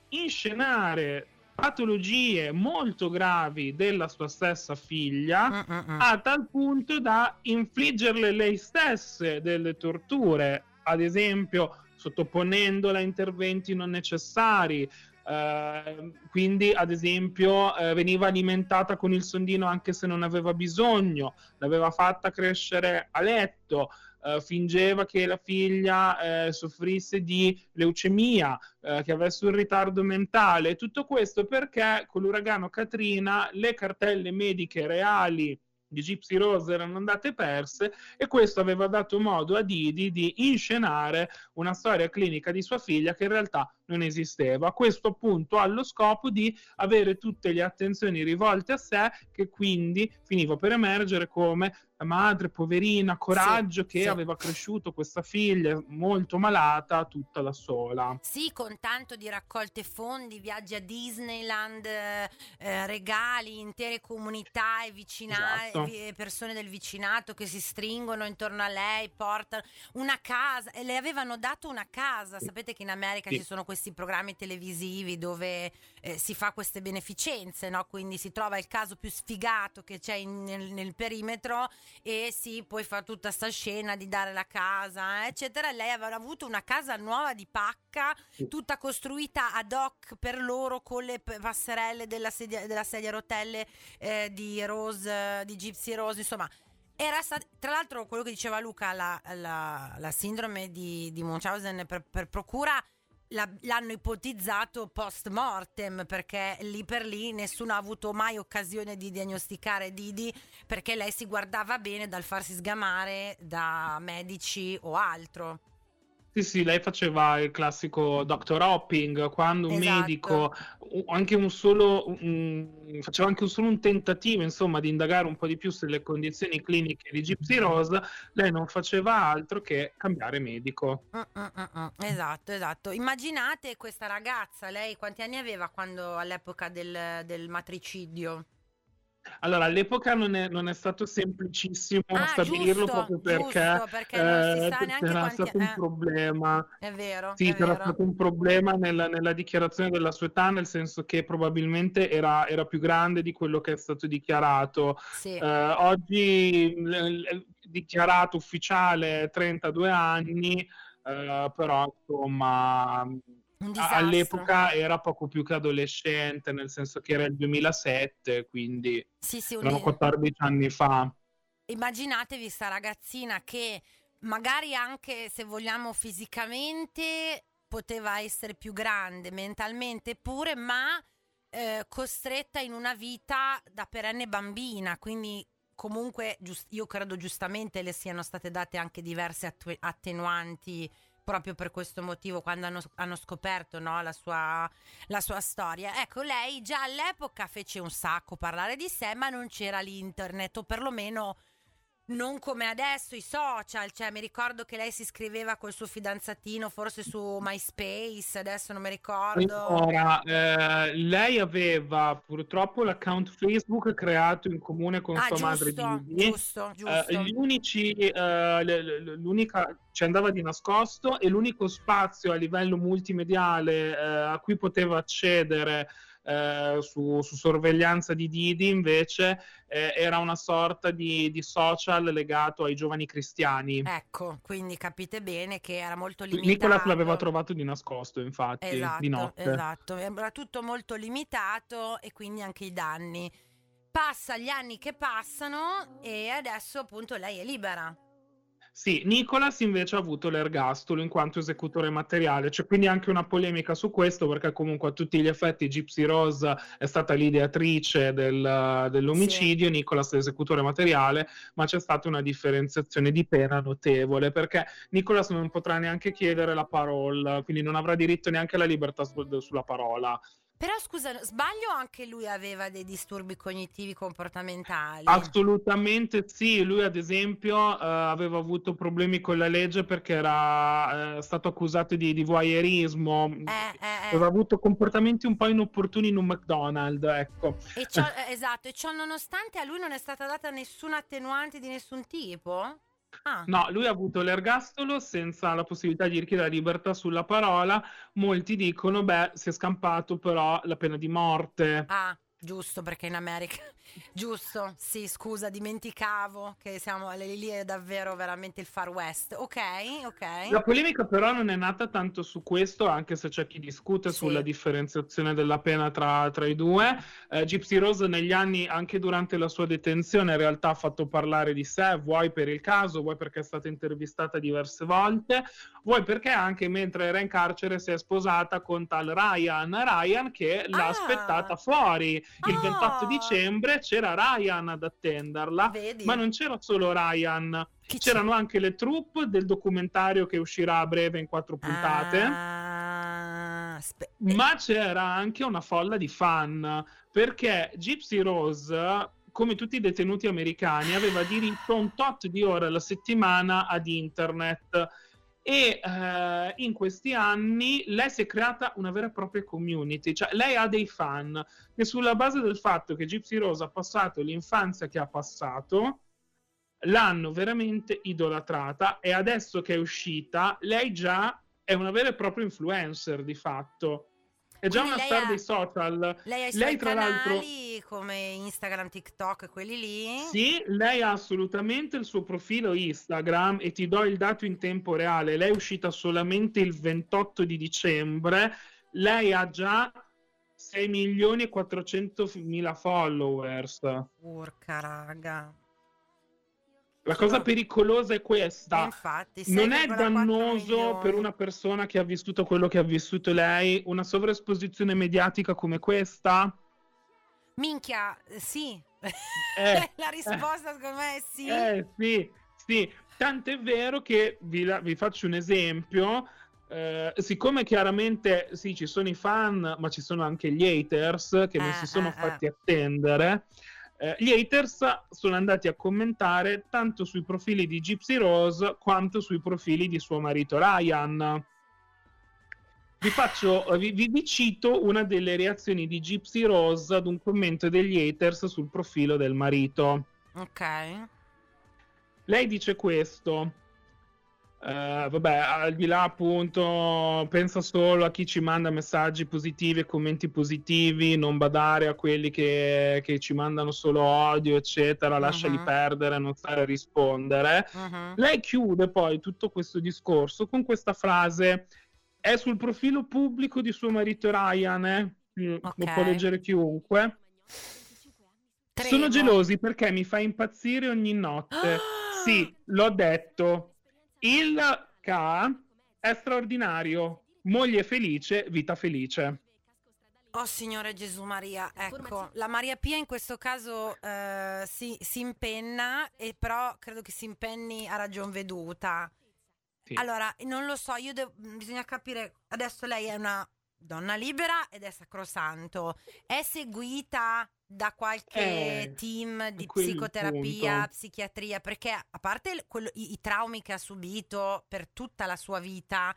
inscenare patologie molto gravi della sua stessa figlia, Mm-mm. a tal punto da infliggerle lei stesse delle torture, ad esempio sottoponendola a interventi non necessari. Uh, quindi ad esempio uh, veniva alimentata con il sondino anche se non aveva bisogno, l'aveva fatta crescere a letto, uh, fingeva che la figlia uh, soffrisse di leucemia, uh, che avesse un ritardo mentale. Tutto questo perché con l'uragano Katrina le cartelle mediche reali di Gypsy Rose erano andate perse, e questo aveva dato modo a Didi di inscenare una storia clinica di sua figlia che in realtà non esisteva. Questo appunto allo scopo di avere tutte le attenzioni rivolte a sé, che quindi finiva per emergere come la madre poverina, coraggio, Sì, che sì. aveva cresciuto questa figlia molto malata tutta da sola. Sì, con tanto di raccolte fondi, viaggi a Disneyland, eh, regali, intere comunità e vicina- Esatto. vi- persone del vicinato che si stringono intorno a lei, portano una casa, e le avevano dato una casa. Sapete che in America Sì. ci sono questi programmi televisivi dove eh, si fa queste beneficenze, no? Quindi si trova il caso più sfigato che c'è in- nel, nel perimetro e si poi fa tutta sta scena di dare la casa, eccetera. Lei aveva avuto una casa nuova di pacca, Sì. tutta costruita ad hoc per loro, con le p- passerelle della sedia, della sedia a rotelle eh, di Rose, di Gypsy Rose, insomma. Era sta- tra l'altro, quello che diceva Luca, la, la- la sindrome di, di Munchausen per, per procura la- l'hanno ipotizzato post mortem, perché lì per lì nessuno ha avuto mai occasione di diagnosticare Didi, perché lei si guardava bene dal farsi sgamare da medici o altro. Sì, sì, lei faceva il classico doctor hopping, quando un Esatto. medico, un- anche un solo, un- faceva anche un solo un tentativo, insomma, di indagare un po' di più sulle condizioni cliniche di Gypsy Rose, lei non faceva altro che cambiare medico. Mm, mm, mm, mm. Esatto, esatto. Immaginate questa ragazza, lei quanti anni aveva quando all'epoca del, del matricidio? Allora, all'epoca non è, non è stato semplicissimo Ah, stabilirlo giusto, proprio perché, giusto, perché non si eh, sa neanche c'era quanti... stato un eh, problema. è vero, Sì, è c'era vero. stato un problema nella, nella dichiarazione della sua età, nel senso che probabilmente era, era più grande di quello che è stato dichiarato. Sì. Eh, oggi l- l- dichiarato ufficiale trentadue anni, eh, però insomma Un a- disastro. all'epoca era poco più che adolescente, nel senso che era il duemilasette, quindi Sì, sì, un erano di- quattordici anni fa. Immaginatevi sta ragazzina che magari anche se vogliamo fisicamente poteva essere più grande, mentalmente pure, ma eh, costretta in una vita da perenne bambina, quindi comunque giust- io credo giustamente le siano state date anche diverse attu- attenuanti proprio per questo motivo quando hanno, hanno scoperto, no, la sua, la sua storia. Ecco, lei già all'epoca fece un sacco parlare di sé, ma non c'era l'internet, o perlomeno non come adesso i social, cioè mi ricordo che lei si scriveva col suo fidanzatino forse su MySpace, adesso non mi ricordo. Ora, eh, lei aveva purtroppo l'account Facebook creato in comune con Ah, sua madre giusto, Didi. giusto, Eh, giusto. gli unici, eh, le- le- l'unica ci andava di nascosto, e l'unico spazio a livello multimediale eh, a cui poteva accedere eh, su, su sorveglianza di Didi invece eh, era una sorta di, di social legato ai giovani cristiani. Ecco, quindi capite bene che era molto limitato. Nicolas l'aveva trovato di nascosto, infatti, di Esatto, notte. esatto, era tutto molto limitato e quindi anche i danni. Passa gli anni che passano e adesso appunto lei è libera. Sì, Nicolas invece ha avuto l'ergastolo in quanto esecutore materiale, c'è quindi anche una polemica su questo, perché comunque a tutti gli effetti Gypsy Rose è stata l'ideatrice del- dell'omicidio, Nicolas è l'esecutore materiale, ma c'è stata una differenziazione di pena notevole, perché Nicolas non potrà neanche chiedere la parola, quindi non avrà diritto neanche alla libertà su- sulla parola. Però scusa, sbaglio, anche lui aveva dei disturbi cognitivi comportamentali? Assolutamente sì, lui ad esempio eh, aveva avuto problemi con la legge perché era eh, stato accusato di, di voyeurismo, Eh, eh, eh. aveva avuto comportamenti un po' inopportuni in un McDonald's, ecco. E ciò, eh, esatto, e ciò nonostante a lui non è stata data nessuna attenuante di nessun tipo? Ah, No, lui ha avuto l'ergastolo senza la possibilità di richiedere la libertà sulla parola. Molti dicono, beh, si è scampato però la pena di morte. ah, giusto, perché in America... Giusto, sì, scusa, dimenticavo che siamo lì, lì è davvero veramente il Far West. Ok, ok. La polemica però non è nata tanto su questo, anche se c'è chi discute Sì. sulla differenziazione della pena tra, tra i due. Eh, Gypsy Rose negli anni, anche durante la sua detenzione, in realtà ha fatto parlare di sé, vuoi per il caso, vuoi perché è stata intervistata diverse volte, vuoi perché anche mentre era in carcere si è sposata con tal Ryan, Ryan che l'ha Ah. aspettata fuori. Il Ah. ventotto dicembre c'era Ryan ad attenderla, Vedi? ma non c'era solo Ryan. Chi c'è? C'erano anche le troupe del documentario che uscirà a breve in quattro puntate, Ah, spe- ma c'era anche una folla di fan, perché Gypsy Rose, come tutti i detenuti americani, aveva diritto a un tot di ore alla settimana ad internet. E eh, in questi anni lei si è creata una vera e propria community, cioè lei ha dei fan che, sulla base del fatto che Gypsy Rose ha passato l'infanzia che ha passato, l'hanno veramente idolatrata, e adesso che è uscita lei già è una vera e propria influencer di fatto, è già Quindi una lei star ha- dei social. Lei ha i Lei suoi tra l'altro canali come Instagram, TikTok, quelli lì? Sì, lei ha assolutamente il suo profilo Instagram, e ti do il dato in tempo reale. Lei è uscita solamente il ventotto di dicembre. Lei ha già sei milioni e quattrocentomila followers. Porca raga. La cosa No. pericolosa è E questa. infatti, Non è sei virgola quattro dannoso milioni. per una persona che ha vissuto quello che ha vissuto lei una sovraesposizione mediatica come questa? Minchia, eh, sì. Eh, La risposta secondo me è sì. Eh sì, sì, tant'è vero che vi, la- vi faccio un esempio. Eh, siccome chiaramente sì, ci sono i fan, ma ci sono anche gli haters che non Eh, si sono eh, fatti attendere, eh, gli haters sono andati a commentare tanto sui profili di Gypsy Rose quanto sui profili di suo marito Ryan. Vi faccio, vi, vi- vi cito una delle reazioni di Gypsy Rose ad un commento degli haters sul profilo del marito. Ok. Lei dice questo. Eh, vabbè, al di là appunto, pensa solo a chi ci manda messaggi positivi e commenti positivi, non badare a quelli che, che ci mandano solo odio, eccetera, lasciali Mhm. perdere, non stare a rispondere. Mhm. Lei chiude poi tutto questo discorso con questa frase: è sul profilo pubblico di suo marito Ryan, eh? Mm, Ok. lo può leggere chiunque. Tremo. Sono gelosi perché mi fa impazzire ogni notte. Sì, l'ho detto. Il K è straordinario. Moglie felice, vita felice. Oh Signore Gesù Maria, ecco, la Maria Pia in questo caso eh, si, si impenna, e però credo che si impenni a ragion veduta. Sì. Allora, non lo so, io devo- bisogna capire, adesso lei è una donna libera ed è sacrosanto, è seguita da qualche Eh, team di quello è il psicoterapia, punto. psichiatria, perché a parte il- quello- i, i traumi che ha subito per tutta la sua vita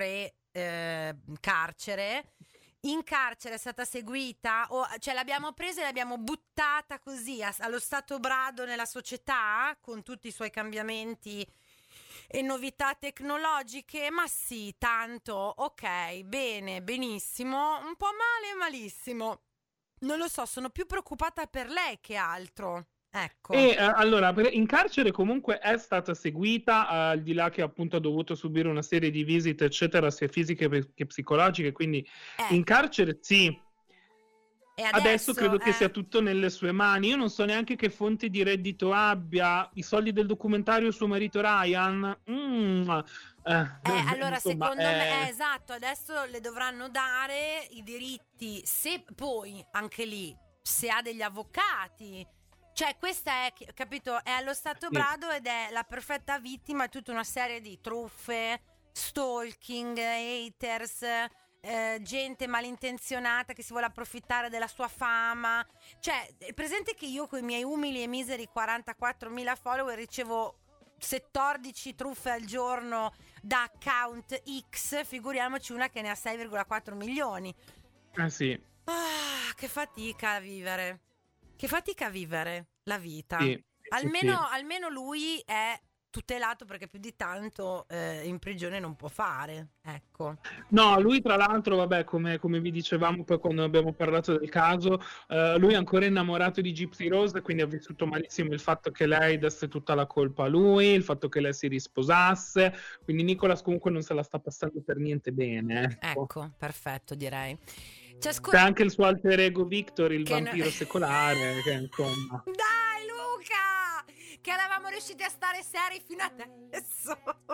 pre-carcere, in carcere è stata seguita, o cioè l'abbiamo presa e l'abbiamo buttata così a- allo stato brado nella società con tutti i suoi cambiamenti e novità tecnologiche? Ma sì, tanto, ok, bene, benissimo, un po' male, malissimo. Non lo so, sono più preoccupata per lei che altro. Ecco. E eh, allora, per- in carcere comunque è stata seguita, eh, al di là che appunto ha dovuto subire una serie di visite, eccetera, sia fisiche che che psicologiche, quindi Eh, in carcere sì. e Adesso adesso, credo che eh, sia tutto nelle sue mani. Io non so neanche che fonte di reddito abbia. I soldi del documentario suo marito Ryan? Mm, eh, Eh, allora, insomma, secondo me, eh, eh, esatto, adesso le dovranno dare i diritti, se poi, anche lì, se ha degli avvocati. Cioè, questa è, capito, è allo stato Sì. brado ed è la perfetta vittima di tutta una serie di truffe, stalking, haters, eh, gente malintenzionata che si vuole approfittare della sua fama. Cioè, è presente che io con i miei umili e miseri quarantaquattromila follower ricevo quattordici truffe al giorno da account X, figuriamoci una che ne ha sei virgola quattro milioni. eh sì, Ah, che fatica a vivere. Che fatica a vivere la vita. sì, sì, Almeno, sì. almeno lui è tutelato, perché più di tanto eh, in prigione non può fare. Ecco. No, lui tra l'altro, vabbè, come, come vi dicevamo poi quando abbiamo parlato del caso, eh, lui è ancora innamorato di Gypsy Rose, quindi ha vissuto malissimo il fatto che lei desse tutta la colpa a lui, il fatto che lei si risposasse, quindi Nicolas comunque non se la sta passando per niente bene. Ecco. Ecco, perfetto, direi. Ciascuno... C'è anche il suo alter ego Victor, il Che no- vampiro secolare, che insomma... Dai Luca! Che eravamo riusciti a stare seri fino adesso.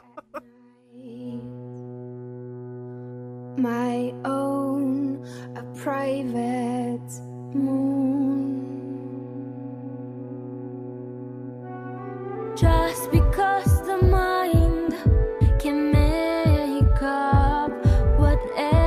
My own, a private moon. Just because the mind can make up whatever.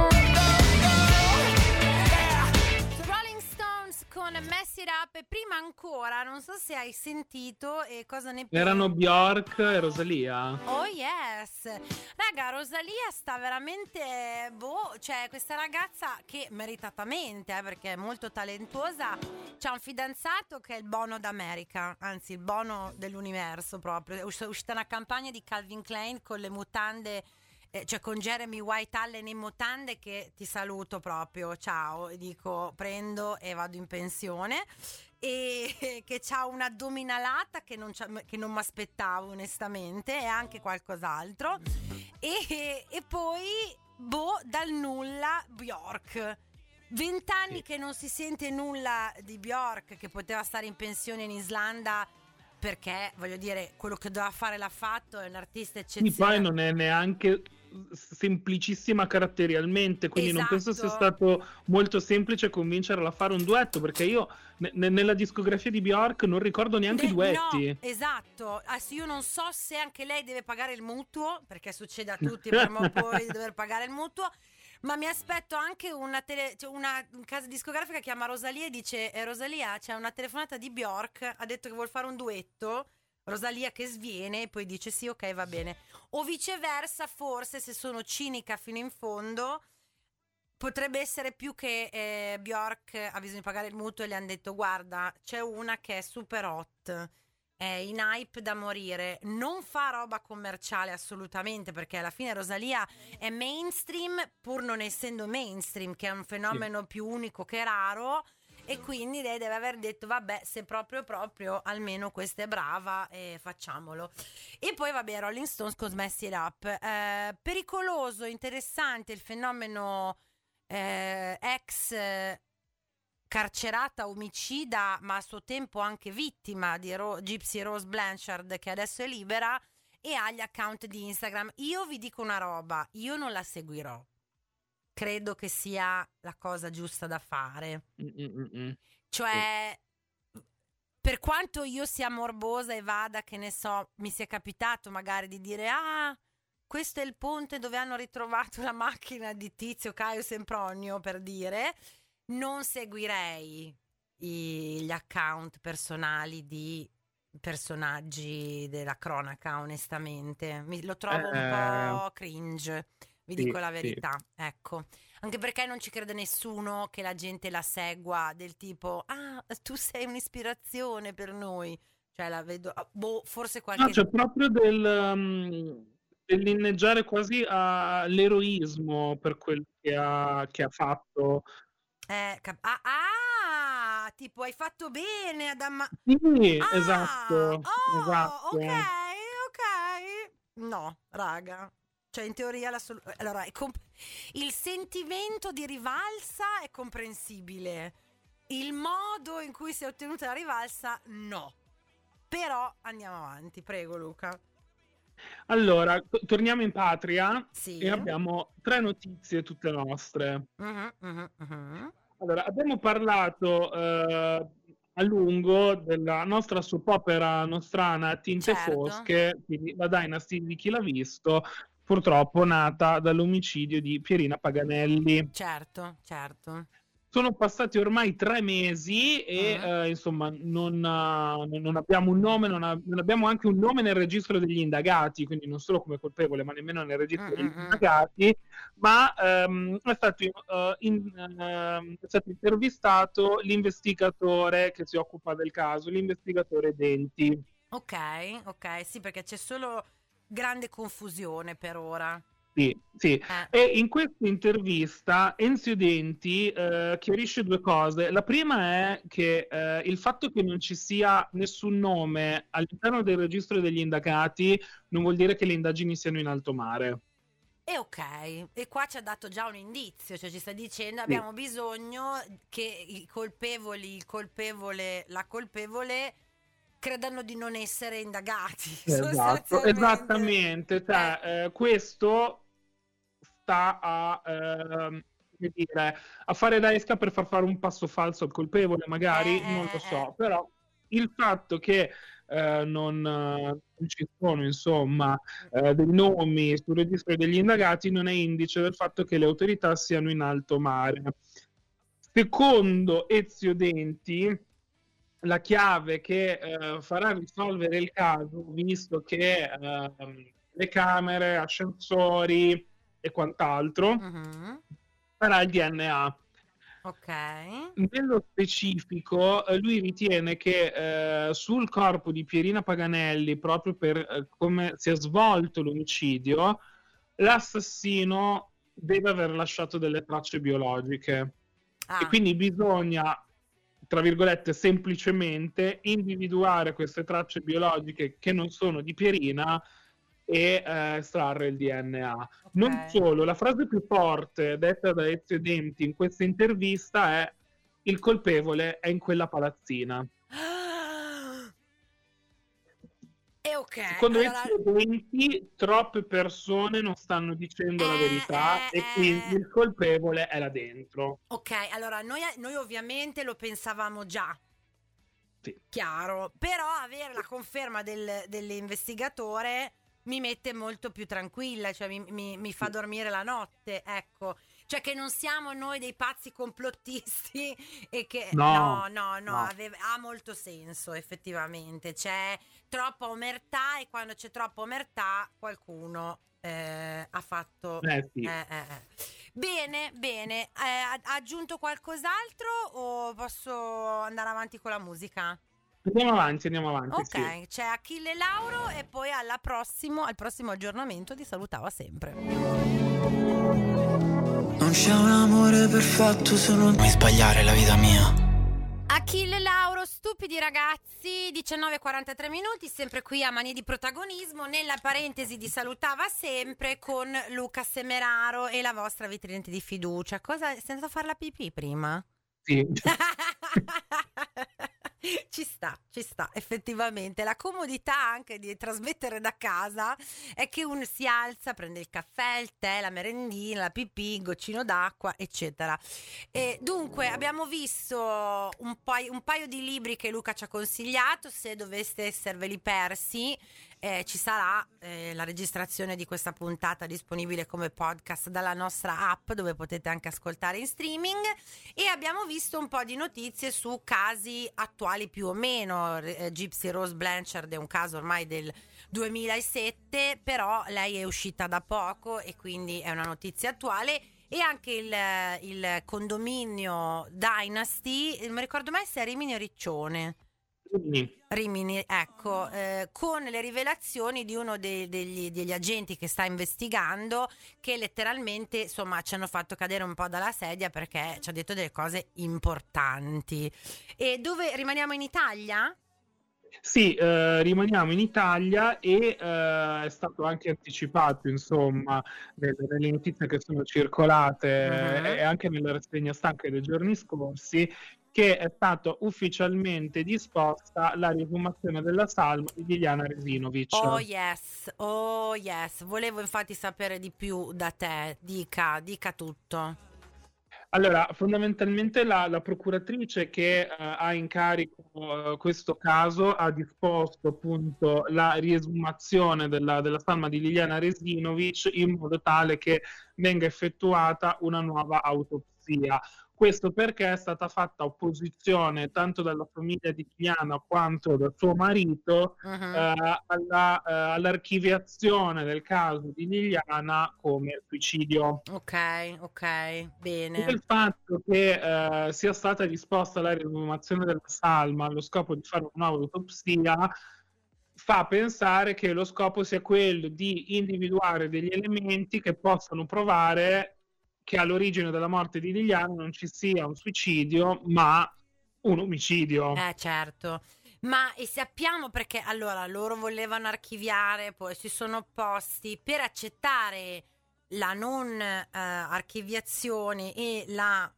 Rolling Stones con Mess It Up. E prima ancora, non so se hai sentito e cosa ne pensi. Erano Bjork e Rosalia. Oh yes, raga, Rosalia sta veramente, boh, cioè questa ragazza che meritatamente, eh, perché è molto talentuosa, c'ha un fidanzato che è il Bono d'America, anzi il Bono dell'universo proprio. È usc- è uscita una campagna di Calvin Klein con le mutande, eh, cioè con Jeremy White Allen in mutande, che ti saluto proprio, ciao, e dico prendo e vado in pensione. E che c'ha un'addominalata che non, che non mi aspettavo onestamente, e anche qualcos'altro, e, e poi boh, dal nulla Bjork, vent'anni Sì. che non si sente nulla di Bjork, che poteva stare in pensione in Islanda perché voglio dire quello che doveva fare l'ha fatto, è un artista Sì, poi eccezionale. non è neanche semplicissima caratterialmente, quindi esatto. non penso sia stato molto semplice convincerla a fare un duetto, perché io ne- nella discografia di Bjork non ricordo neanche i Ne- duetti. No, esatto. Adesso io non so se anche lei deve pagare il mutuo, perché succede a tutti prima o poi di dover pagare il mutuo. Ma mi aspetto anche una, tele, cioè una casa discografica che chiama Rosalia e dice: eh, Rosalia, c'è una telefonata di Bjork, ha detto che vuol fare un duetto. Rosalia che sviene e poi dice sì, ok, va bene. O viceversa, forse, se sono cinica fino in fondo, potrebbe essere più che eh, Bjork ha bisogno di pagare il mutuo e le hanno detto: guarda, c'è una che è super hot, è in hype da morire, non fa roba commerciale assolutamente, perché alla fine Rosalia è mainstream pur non essendo mainstream, che è un fenomeno più unico che raro, e quindi lei deve aver detto vabbè, se proprio proprio almeno questa è brava e facciamolo. E poi vabbè, Rolling Stones con Mess It Up. Eh, pericoloso, interessante il fenomeno eh, ex eh, carcerata omicida, ma a suo tempo anche vittima di Ro- Gypsy Rose Blanchard, che adesso è libera e ha gli account di Instagram. Io vi dico una roba, io non la seguirò, credo che sia la cosa giusta da fare. Mm-mm-mm. Cioè, per quanto io sia morbosa e vada, che ne so, mi sia capitato magari di dire ah, questo è il ponte dove hanno ritrovato la macchina di Tizio Caio Sempronio, per dire, non seguirei i- gli account personali di personaggi della cronaca, onestamente. Mi, lo trovo un Eh, po' cringe, vi sì, dico la sì. verità, ecco. Anche perché non ci crede nessuno che la gente la segua, del tipo ah, tu sei un'ispirazione per noi. Cioè la vedo, ah, boh, forse No, qualche... c'è proprio del, um, dell'inneggiare quasi all'eroismo per quel che ha, che ha fatto. Eh, cap- ah, ah, tipo hai fatto bene ad amma- Sì, Ah, esatto, oh, ok, esatto. ok. No, raga. Cioè, in teoria la sol- allora, è comp- il sentimento di rivalsa è comprensibile. Il modo in cui si è ottenuta la rivalsa, no. Però andiamo avanti, prego Luca. Allora, to- torniamo in patria Sì. e abbiamo tre notizie tutte nostre. Mhm, mhm, mhm. Allora, abbiamo parlato eh, a lungo della nostra soap opera nostrana Tinte Certo. Fosche, quindi la Dynasty di Chi l'ha visto, purtroppo nata dall'omicidio di Pierina Paganelli. Certo, certo. Sono passati ormai tre mesi e Mm. eh, insomma non, eh, non abbiamo un nome, non, ha- non abbiamo anche un nome nel registro degli indagati, quindi non solo come colpevole, ma nemmeno nel registro degli Mm-mm-mm. indagati, ma ehm, è, stato, eh, in- ehm, è stato intervistato l'investigatore che si occupa del caso, l'investigatore Denti. Ok, ok, sì, perché c'è solo grande confusione per ora. Sì, sì. Eh. E in questa intervista Enzio Denti eh, chiarisce due cose. La prima è che eh, il fatto che non ci sia nessun nome all'interno del registro degli indagati non vuol dire che le indagini siano in alto mare. E ok, e qua ci ha dato già un indizio, cioè ci sta dicendo abbiamo bisogno che i colpevoli, il colpevole, la colpevole credano di non essere indagati. Esatto, sostanzialmente. esattamente. Cioè, eh, questo sta a, ehm, come dire, a fare da esca per far fare un passo falso al colpevole, magari, Eh, non eh, lo so, eh. però il fatto che eh, non, eh, non ci sono, insomma, eh, dei nomi sul registro degli indagati non è indice del fatto che le autorità siano in alto mare. Secondo Ezio Denti, la chiave che eh, farà risolvere il caso, visto che ehm, le camere, ascensori e quant'altro, Mhm. sarà il D N A. Ok. Nello specifico, eh, lui ritiene che eh, sul corpo di Pierina Paganelli, proprio per eh, come si è svolto l'omicidio, l'assassino deve aver lasciato delle tracce biologiche. Ah, E quindi bisogna, tra virgolette, semplicemente individuare queste tracce biologiche che non sono di Pierina e eh, estrarre il D N A. Non ok. solo, la frase più forte detta da Ezio Denti in questa intervista è: il colpevole è in quella palazzina. E ok, Secondo allora... i studenti, troppe persone non stanno dicendo eh, la verità eh, e quindi eh. il colpevole è là dentro. Ok, allora noi, noi ovviamente lo pensavamo già. Sì. Chiaro, però avere la conferma del, dell'investigatore mi mette molto più tranquilla, cioè mi, mi, mi fa dormire la notte, ecco. Cioè che non siamo noi dei pazzi complottisti e che No, no, no, no, no. aveva- ha molto senso effettivamente. C'è troppa omertà e quando c'è troppa omertà qualcuno eh, ha fatto... Eh sì. eh, eh, eh. Bene, bene. Eh, ha ha aggiunto qualcos'altro o posso andare avanti con la musica? Andiamo avanti, andiamo avanti. Ok, Sì. c'è Achille Lauro e poi alla prossimo, al prossimo aggiornamento ti salutava sempre. Non c'è un amore perfetto se non vuoi sbagliare la vita mia. Achille Lauro, stupidi ragazzi, diciannove e quarantatré minuti, sempre qui a Manie di Protagonismo, nella parentesi di salutava sempre con Luca Semeraro e la vostra vitrine di fiducia. Cosa, sei andato a fare la pipì prima? Sì. Ci sta, ci sta, effettivamente. La comodità anche di trasmettere da casa è che uno si alza, prende il caffè, il tè, la merendina, la pipì, il goccino d'acqua, eccetera. E dunque abbiamo visto un paio, un paio di libri che Luca ci ha consigliato. Se doveste esserveli persi, eh, ci sarà eh, la registrazione di questa puntata disponibile come podcast dalla nostra app, dove potete anche ascoltare in streaming. E abbiamo visto un po' di notizie su casi attuali più o meno. eh, Gypsy Rose Blanchard è un caso ormai del duemilasette, però lei è uscita da poco e quindi è una notizia attuale. E anche il, il condominio Dynasty, non mi ricordo mai se è Rimini o Riccione. Quindi, Rimini, ecco, eh, con le rivelazioni di uno dei, degli, degli agenti che sta investigando, che letteralmente insomma ci hanno fatto cadere un po' dalla sedia perché ci ha detto delle cose importanti. E dove rimaniamo in Italia? sì, eh, rimaniamo in Italia e eh, è stato anche anticipato, insomma, nelle, nelle notizie che sono circolate Mhm. eh, e anche nella rassegna stampa dei giorni scorsi, che è stata ufficialmente disposta la riesumazione della salma di Liliana Resinovic. Oh yes, oh yes, volevo infatti sapere di più da te, dica, dica tutto. Allora, fondamentalmente la, la procuratrice che eh, ha in carico eh, questo caso ha disposto appunto la riesumazione della, della salma di Liliana Resinovic in modo tale che venga effettuata una nuova autopsia. Questo perché è stata fatta opposizione tanto dalla famiglia di Liliana quanto da suo marito Mhm. eh, alla, eh, all'archiviazione del caso di Liliana come suicidio. Ok, ok, E bene. il fatto che eh, sia stata disposta la riesumazione della salma allo scopo di fare una nuova autopsia fa pensare che lo scopo sia quello di individuare degli elementi che possano provare che all'origine della morte di Liliana non ci sia un suicidio, ma un omicidio. Eh certo, ma e sappiamo perché allora loro volevano archiviare, poi si sono opposti per accettare la non eh, archiviazione e la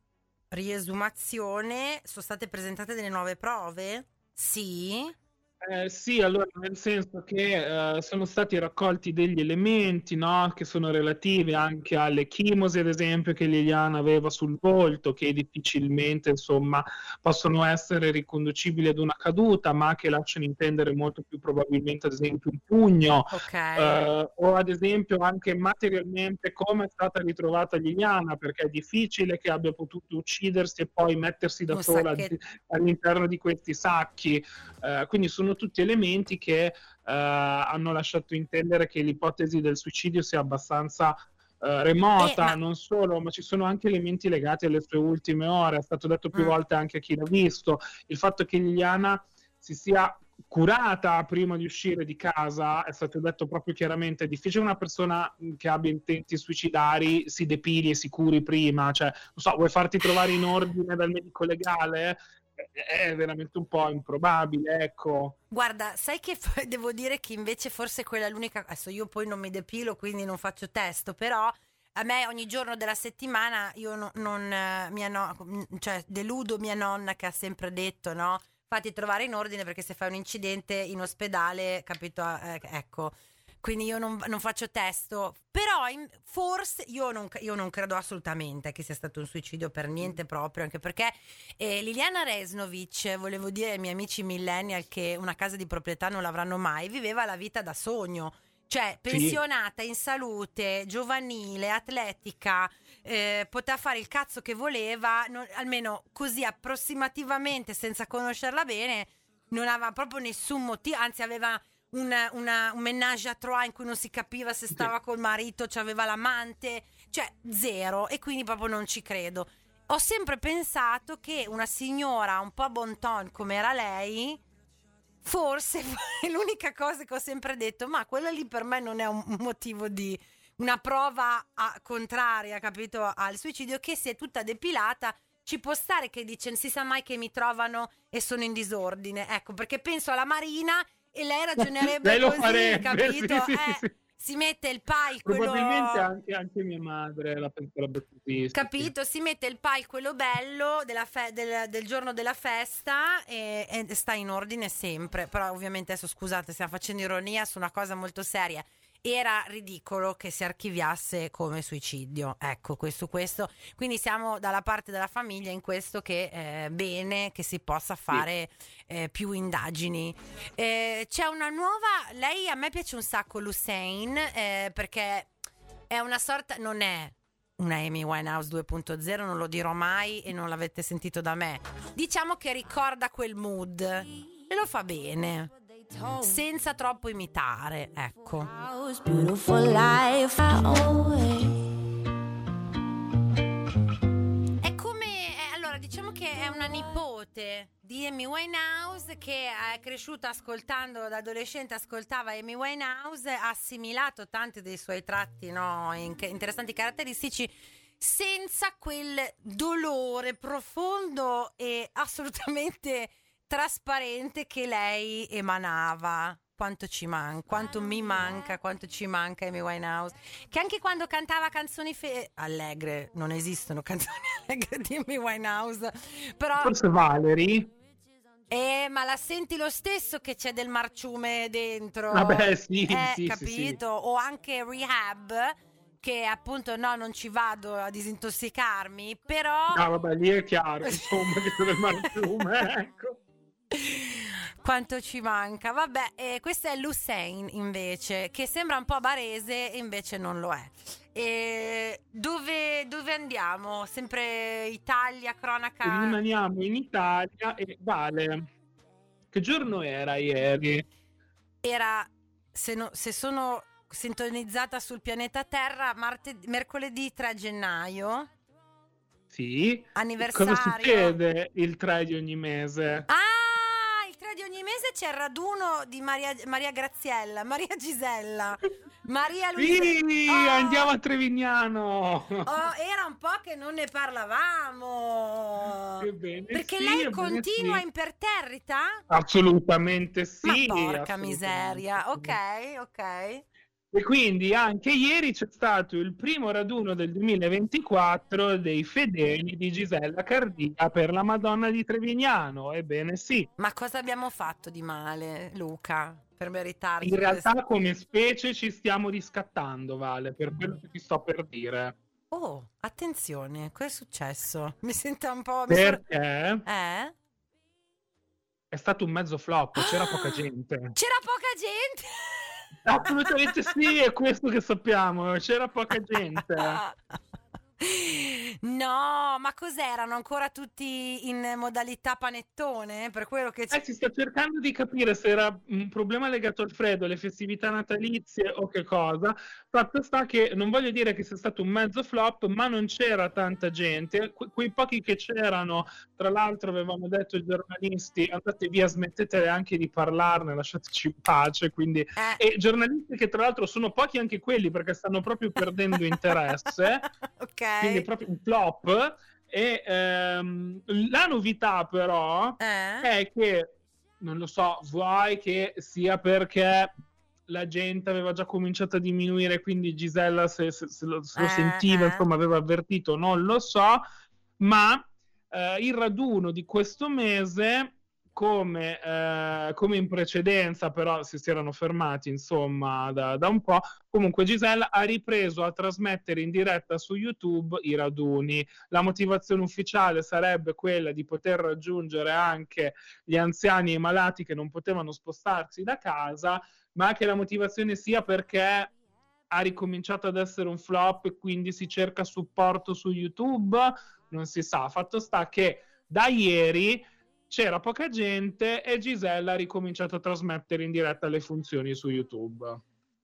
riesumazione. Sono state presentate delle nuove prove? Sì. Eh, sì, allora nel senso che eh, sono stati raccolti degli elementi, no, che sono relativi anche alle chimosi, ad esempio, che Liliana aveva sul volto, che difficilmente, insomma, possono essere riconducibili ad una caduta, ma che lasciano intendere molto più probabilmente, ad esempio, un pugno, Ok. eh, o ad esempio anche materialmente come è stata ritrovata Liliana, perché è difficile che abbia potuto uccidersi e poi mettersi da Un sola sacchetto. all'interno di questi sacchi. Eh, quindi sono tutti elementi che eh, hanno lasciato intendere che l'ipotesi del suicidio sia abbastanza eh, remota, Eh, ma- non solo, ma ci sono anche elementi legati alle sue ultime ore. È stato detto più Mm. volte anche a chi l'ha visto, il fatto che Liliana si sia curata prima di uscire di casa, è stato detto proprio chiaramente. È difficile una persona che abbia intenti suicidari si depili e si curi prima, cioè, non so, vuoi farti trovare in ordine dal medico legale? È veramente un po' improbabile, ecco. Guarda, sai che f- devo dire che invece forse quella è l'unica. Adesso io poi non mi depilo, quindi non faccio testo, però a me ogni giorno della settimana io no- non eh, mia no- cioè deludo mia nonna che ha sempre detto, no? fatti trovare in ordine, perché se fai un incidente in ospedale, capito, eh, ecco. Quindi io non, non faccio testo, però in, forse io non, io non credo assolutamente che sia stato un suicidio, per niente proprio, anche perché eh, Liliana Resnovic, volevo dire ai miei amici millennial che una casa di proprietà non l'avranno mai, viveva la vita da sogno, cioè pensionata, in salute, giovanile, atletica, eh, poteva fare il cazzo che voleva, non, almeno così approssimativamente, senza conoscerla bene, non aveva proprio nessun motivo, anzi aveva Una, una, un ménage à trois in cui non si capiva se stava col marito, cioè aveva l'amante, cioè zero, e quindi proprio non ci credo. Ho sempre pensato che una signora un po' bon ton come era lei, forse è l'unica cosa che ho sempre detto, ma quella lì per me non è un motivo di una prova a, contraria, capito, al suicidio, che si è tutta depilata. Ci può stare che dice, non si sa mai che mi trovano e sono in disordine, ecco, perché penso alla Marina e lei ragionerebbe lei lo così, farebbe, capito? sì, eh, sì, sì. Si mette il pile, quello... Probabilmente anche, anche mia madre la penserebbe così. Capito? Sì. Si mette il pile, quello bello della fe- del, del giorno della festa, e, e sta in ordine sempre. Però ovviamente adesso, scusate, stiamo facendo ironia su una cosa molto seria. Era ridicolo che si archiviasse come suicidio, ecco, questo, questo. Quindi siamo dalla parte della famiglia in questo, che è eh, bene che si possa fare eh, più indagini. Eh, c'è una nuova, lei a me piace un sacco, Lucein, eh, perché è una sorta, non è una Amy Winehouse due punto zero, non lo dirò mai e non l'avete sentito da me. Diciamo che ricorda quel mood e lo fa bene, senza troppo imitare, ecco. È come, eh, allora diciamo che è una nipote di Amy Winehouse che è cresciuta ascoltando, da adolescente ascoltava Amy Winehouse, ha assimilato tanti dei suoi tratti, no, in- interessanti caratteristici, senza quel dolore profondo e assolutamente trasparente che lei emanava. Quanto ci manca, quanto mi manca, quanto ci manca Amy Winehouse, che anche quando cantava canzoni fe- allegre, non esistono canzoni allegre di Amy Winehouse, però Forse Valerie. eh, ma la senti lo stesso che c'è del marciume dentro. Vabbè, sì, eh, sì, capito? sì, sì. O anche Rehab, che appunto no, non ci vado a disintossicarmi, però No, vabbè, lì è chiaro, insomma, che sono il marciume, ecco. quanto ci manca. Vabbè, eh, questa è Lucein invece, che sembra un po' barese e invece non lo è. E dove, dove andiamo? Sempre Italia, cronaca. Rimaniamo in Italia e Vale, che giorno era ieri? Era, se, no- se sono sintonizzata sul pianeta Terra, martedì, mercoledì tre gennaio, Sì. anniversario. Cosa succede il tre di ogni mese? Ah, il tre di ogni mese c'è il raduno di Maria, Maria Graziella, Maria Gisella, Maria Luisa. Sì, Oh, andiamo a Trevignano. oh, era un po' che non ne parlavamo. Ebbene Perché sì, lei ebbene continua sì. imperterrita? Assolutamente sì. Ma porca assolutamente miseria. Ok, sì. ok. E quindi anche ieri c'è stato il primo raduno del duemilaventiquattro dei fedeli di Gisella Cardia per la Madonna di Trevignano. Ebbene sì. Ma cosa abbiamo fatto di male, Luca, per meritarci In realtà questo? come specie ci stiamo riscattando, Vale, per quello che ti sto per dire. Oh, attenzione, cosa è successo? Mi sento un po'... mi sor- Perché Eh? è stato un mezzo flop, c'era poca Ah, gente. C'era poca gente! Assolutamente sì, è questo che sappiamo, c'era poca gente. No, ma cos'erano? Ancora tutti in modalità panettone? Per quello che... Eh, si sta cercando di capire se era un problema legato al freddo, alle festività natalizie o che cosa. Fatto sta che non voglio dire che sia stato un mezzo flop, ma non c'era tanta gente. Que- quei pochi che c'erano, tra l'altro avevano detto i giornalisti, andate via, smettete anche di parlarne, lasciateci in pace. Quindi... Eh. E giornalisti che tra l'altro sono pochi anche quelli, perché stanno proprio perdendo interesse. Ok. Quindi è proprio un flop. E ehm, la novità però Eh? è che, non lo so, vuoi che sia perché la gente aveva già cominciato a diminuire, quindi Gisella se, se- se lo, se lo Eh, sentiva, eh. insomma aveva avvertito, non lo so, ma eh, il raduno di questo mese come, eh, come in precedenza, però si, si erano fermati insomma da, da un po', comunque Giselle ha ripreso a trasmettere in diretta su YouTube i raduni. La motivazione ufficiale sarebbe quella di poter raggiungere anche gli anziani e i malati che non potevano spostarsi da casa, ma che la motivazione sia perché ha ricominciato ad essere un flop e quindi si cerca supporto su YouTube, non si sa. Fatto sta che da ieri c'era poca gente e Giselle ha ricominciato a trasmettere in diretta le funzioni su YouTube.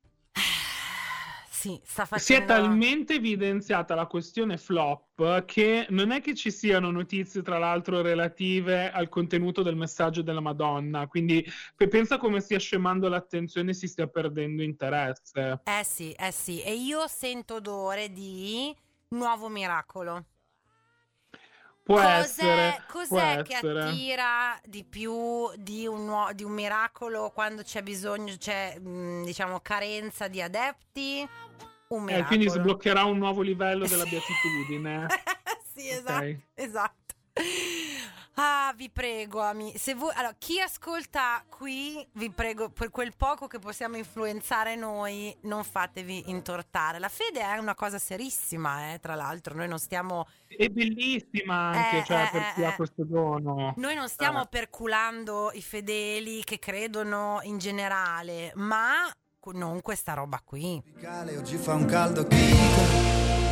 Sì, sta facendo... Si è talmente evidenziata la questione flop che non è che ci siano notizie, tra l'altro, relative al contenuto del messaggio della Madonna, quindi pensa come stia scemando l'attenzione e si stia perdendo interesse. Eh sì, eh sì, e io sento odore di nuovo miracolo. Può Cos'è, essere, cos'è può che essere. attira di più di un, nuo- di un miracolo quando c'è bisogno, c'è mh, diciamo carenza di adepti? Un Eh, miracolo. quindi sbloccherà un nuovo livello della Sì. beatitudine. Sì, esatto, Ok. esatto. Ah, vi prego, ami, se voi, allora, chi ascolta qui, vi prego, per quel poco che possiamo influenzare noi, non fatevi intortare. La fede è una cosa serissima, eh, tra l'altro, noi non stiamo... È bellissima anche, Eh, cioè, eh, per chi eh, ha eh. questo dono. Noi non stiamo Eh. perculando perculando i fedeli che credono in generale, ma non questa roba qui. Oggi fa un caldo chimico.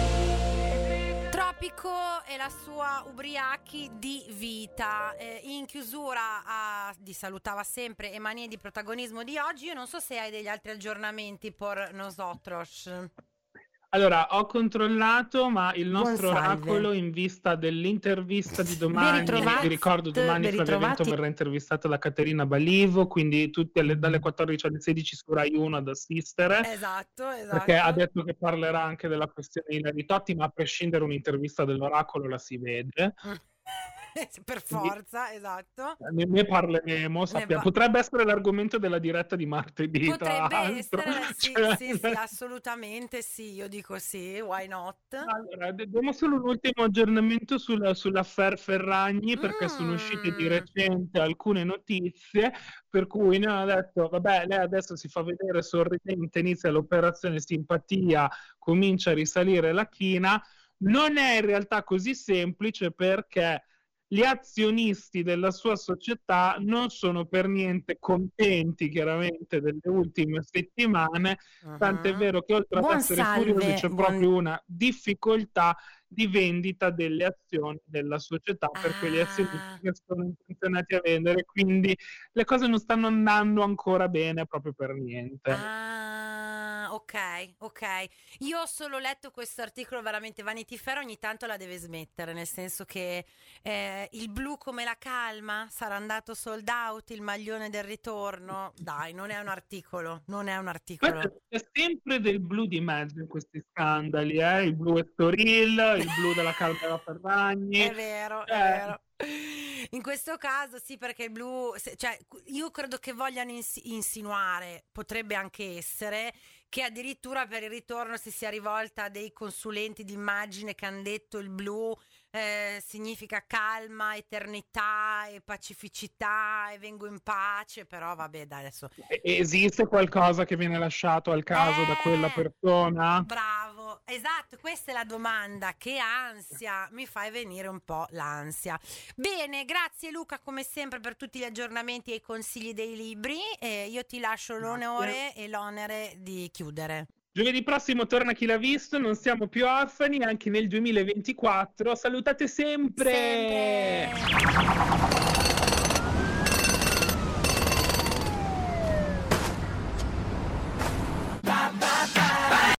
Tropico e la sua ubriachi di vita. Eh, in chiusura a, di salutava sempre e manie di protagonismo di oggi. Io non so se hai degli altri aggiornamenti per nosotros. Allora, ho controllato, ma il nostro Buon salve. oracolo in vista dell'intervista di domani, ritrovati, vi ricordo domani ben Flavia Vento ritrovati. verrà intervistata da Caterina Balivo, quindi tutte alle, dalle quattordici alle sedici su Rai uno ad assistere, Esatto, esatto. perché ha detto che parlerà anche della questione di Hilary Totti, ma a prescindere un'intervista dell'oracolo la si vede. Per Quindi- forza, esatto. Ne, ne parleremo, sappia- pa- potrebbe essere l'argomento della diretta di martedì, tra Potrebbe l'altro. essere, sì, Cioè- sì, sì, assolutamente sì, io dico sì, why not? Allora, d- diamo solo un ultimo aggiornamento sulla, sull'affair Ferragni, perché Mm. sono uscite di recente alcune notizie, per cui noi hanno detto, vabbè, lei adesso si fa vedere sorridente, inizia l'operazione simpatia, comincia a risalire la china. Non è in realtà così semplice, perché gli azionisti della sua società non sono per niente contenti, chiaramente, delle ultime settimane, tant'è Mhm. vero che oltre ad Buon essere salve, furiosi c'è buon- proprio una difficoltà di vendita delle azioni della società per quegli Ah. azionisti che sono intenzionati a vendere, quindi le cose non stanno andando ancora bene proprio per niente. Ah, ok, ok. Io ho solo letto questo articolo veramente Vanity Fair, ogni tanto la deve smettere, nel senso che eh, il blu come la calma sarà andato sold out, il maglione del ritorno. Dai, non è un articolo, non è un Poi articolo. c'è c'è sempre del blu di mezzo in questi scandali, eh? Il blu Estoril, il blu della Calvera Ferragni. È vero, è Eh. vero. In questo caso sì, perché il blu, se- cioè, io credo che vogliano ins- insinuare, potrebbe anche essere, che addirittura per il ritorno si sia rivolta a dei consulenti d'immagine che hanno detto il blu eh, significa calma, eternità e pacificità e vengo in pace, però vabbè dai adesso. E- Esiste qualcosa che viene lasciato al caso da quella Eh. persona? Bravo, esatto, questa è la domanda, che ansia, mi fai venire un po' l'ansia. Bene, grazie Luca come sempre per tutti gli aggiornamenti e i consigli dei libri, e io ti lascio l'onore e l'onere di chiudere. Giovedì prossimo torna Chi l'ha visto, non siamo più orfani anche nel duemilaventiquattro. Salutate sempre! Sempre.